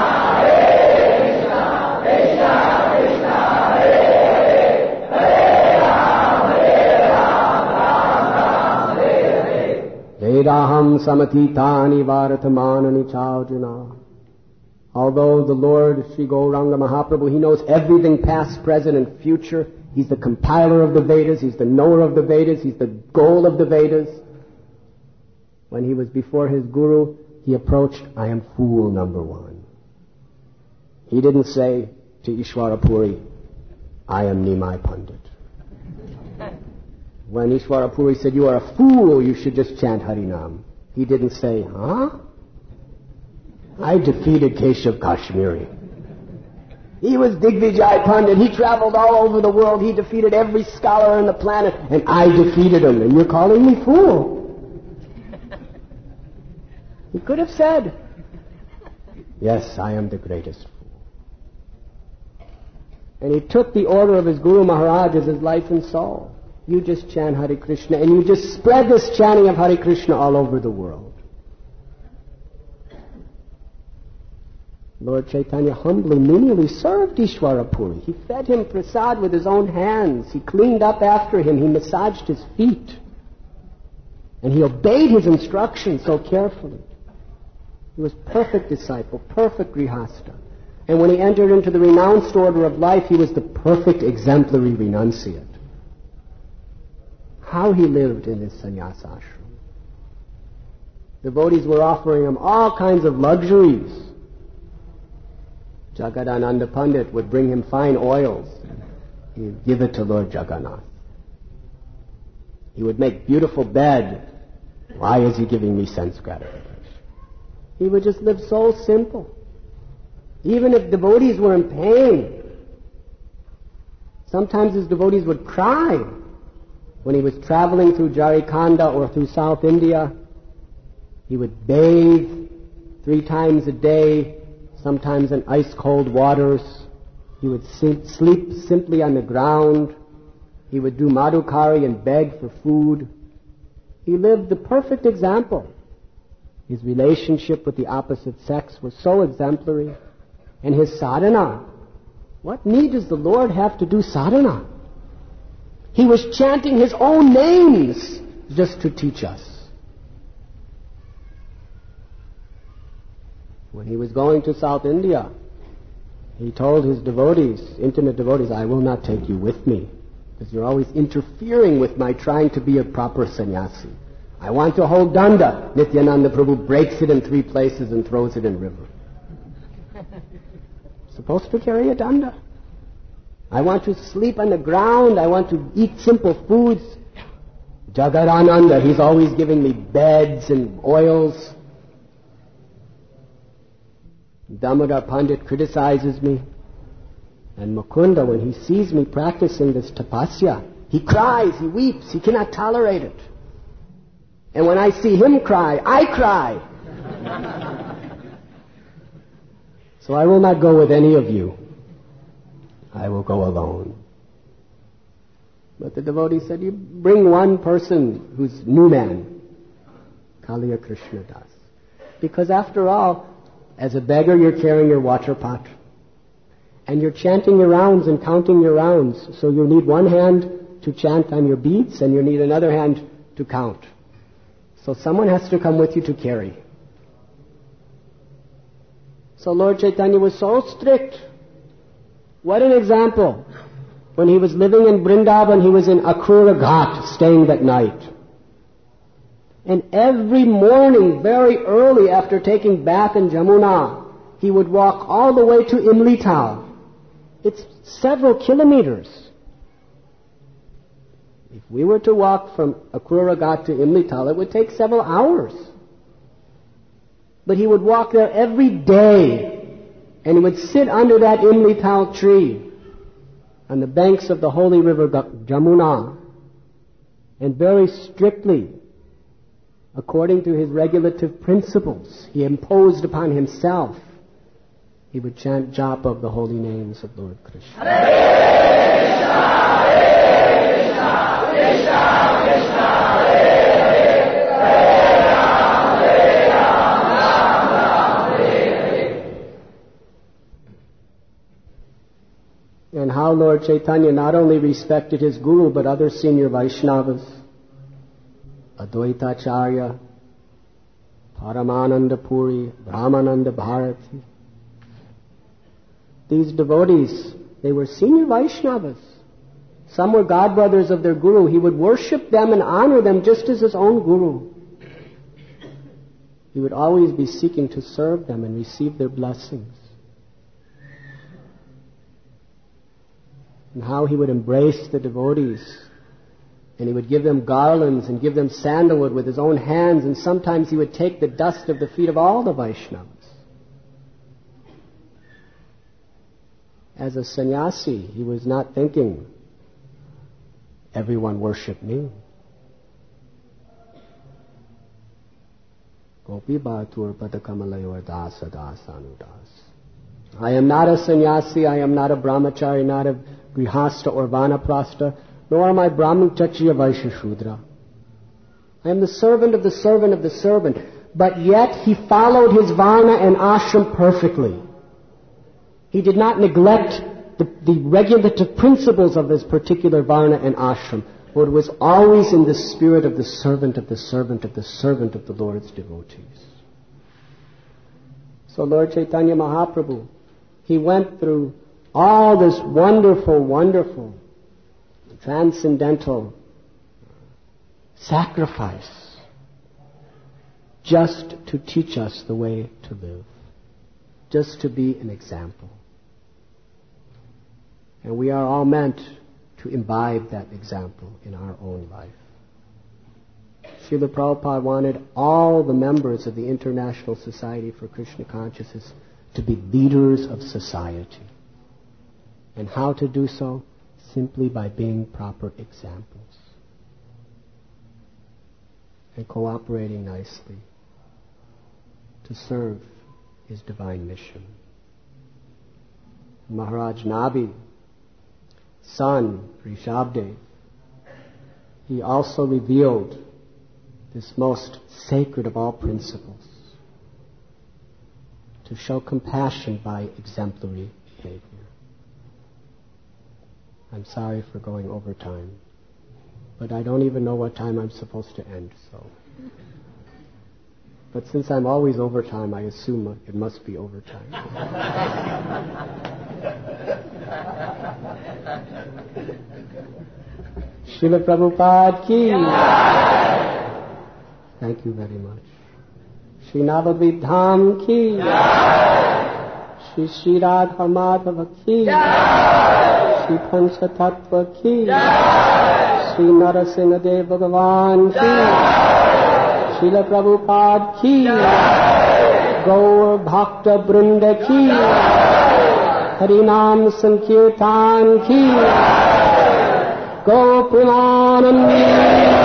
Vedaham samatitani varathamanani chaujana. Although the Lord, Sri Gauranga Mahaprabhu, he knows everything past, present, and future. He's the compiler of the Vedas. He's the knower of the Vedas. He's the goal of the Vedas. When he was before his Guru, he approached, "I am fool number one." He didn't say to Ishwara Puri, "I am Nimai Pandit." When Ishwara Puri said, "You are a fool, you should just chant Harinam," he didn't say, "Huh? I defeated Keshav Kashmiri. He was Digvijay Pandit. He traveled all over the world. He defeated every scholar on the planet, and I defeated him. And you're calling me fool?" He could have said, "Yes, I am the greatest fool." And he took the order of his Guru Maharaj as his life and soul. You just chant Hare Krishna, and you just spread this chanting of Hare Krishna all over the world. Lord Chaitanya humbly, menially served Ishwara Puri. He fed him prasad with his own hands. He cleaned up after him. He massaged his feet. And he obeyed his instructions so carefully. He was perfect disciple, perfect grihasta. And when he entered into the renounced order of life, he was the perfect exemplary renunciate. How he lived in his sannyasa ashram. Devotees were offering him all kinds of luxuries. Jagadananda Pandit would bring him fine oils. He would give it to Lord Jagannath. He would make beautiful bed. Why is he giving me sense gratification? He would just live so simple. Even if devotees were in pain, sometimes his devotees would cry when he was traveling through Jharkhand or through South India. He would bathe three times a day, sometimes in ice-cold waters. He would sleep simply on the ground. He would do madhukari and beg for food. He lived the perfect example. His relationship with the opposite sex was so exemplary. And his sadhana, what need does the Lord have to do sadhana? He was chanting his own names just to teach us. When he was going to South India, he told his devotees, intimate devotees, I will not take you with me, because you're always interfering with my trying to be a proper sannyasi. I want to hold danda. Nityananda Prabhu breaks it in three places and throws it in river. Supposed to carry a danda. I want to sleep on the ground. I want to eat simple foods. Jagadananda, he's always giving me beds and oils. Damodar Pandit criticizes me. And Mukunda, when he sees me practicing this tapasya, he cries, he weeps, he cannot tolerate it. And when I see him cry, I cry. So I will not go with any of you. I will go alone. But the devotee said, you bring one person who's new man, Kaliya Krishna Das. Because after all, as a beggar, you're carrying your water pot. And you're chanting your rounds and counting your rounds. So you need one hand to chant on your beads, and you need another hand to count. So someone has to come with you to carry. So Lord Chaitanya was so strict. What an example. When he was living in Vrindavan, he was in Akrura Ghat, staying that night. And every morning, very early after taking bath in Jamuna, he would walk all the way to Imlital. It's several kilometers. If we were to walk from Akrura Ghat to Imlital, it would take several hours. But he would walk there every day, and he would sit under that Imlital tree on the banks of the holy river Jamuna, and very strictly, according to his regulative principles, he imposed upon himself, he would chant japa of the holy names of Lord Krishna. Hare Krishna, Hare Krishna, Krishna Krishna, Hare Hare, Hare Ram, Hare Ram, Ram Ram, Hare Hare. And how Lord Chaitanya not only respected his guru, but other senior Vaishnavas, Advaita Acharya, Paramananda Puri, Brahmananda Bharati. These devotees, they were senior Vaishnavas. Some were godbrothers of their guru. He would worship them and honor them just as his own guru. He would always be seeking to serve them and receive their blessings. And how he would embrace the devotees. And he would give them garlands and give them sandalwood with his own hands, and sometimes he would take the dust of the feet of all the Vaishnavas. As a sannyasi, he was not thinking, everyone worship me. Gopi Bhatur Padakamalayur Dasa Dasanudas. I am not a sannyasi, I am not a brahmachari, not a grihasta or vanaprastha, nor am I brahmacharya Vaishya Shudra. I am the servant of the servant of the servant. But yet he followed his varna and ashram perfectly. He did not neglect the, the regulative principles of his particular varna and ashram, but was always in the spirit of the servant of the servant of the servant of the Lord's devotees. So Lord Chaitanya Mahaprabhu, he went through all this wonderful, wonderful, transcendental sacrifice just to teach us the way to live, just to be an example. And we are all meant to imbibe that example in our own life. Srila Prabhupada wanted all the members of the International Society for Krishna Consciousness to be leaders of society. And how to do so? Simply by being proper examples and cooperating nicely to serve his divine mission. Maharaj Nabi, son Rishabdev, he also revealed this most sacred of all principles, to show compassion by exemplary behavior. I'm sorry for going over time, but I don't even know what time I'm supposed to end, so. But since I'm always over time, I assume it must be overtime. Srila Prabhupada ki. Thank you very much. Shri Navadvip Dham ki. Shri Shri Radha Madhava ki. Shri Pancha Tattva ki. Shri Narasimha Dev Bhagavan ki. Srila Prabhupada ki. Gaur Bhakta Brinda ki. Harinam Sankirtan ki. Go Premanand.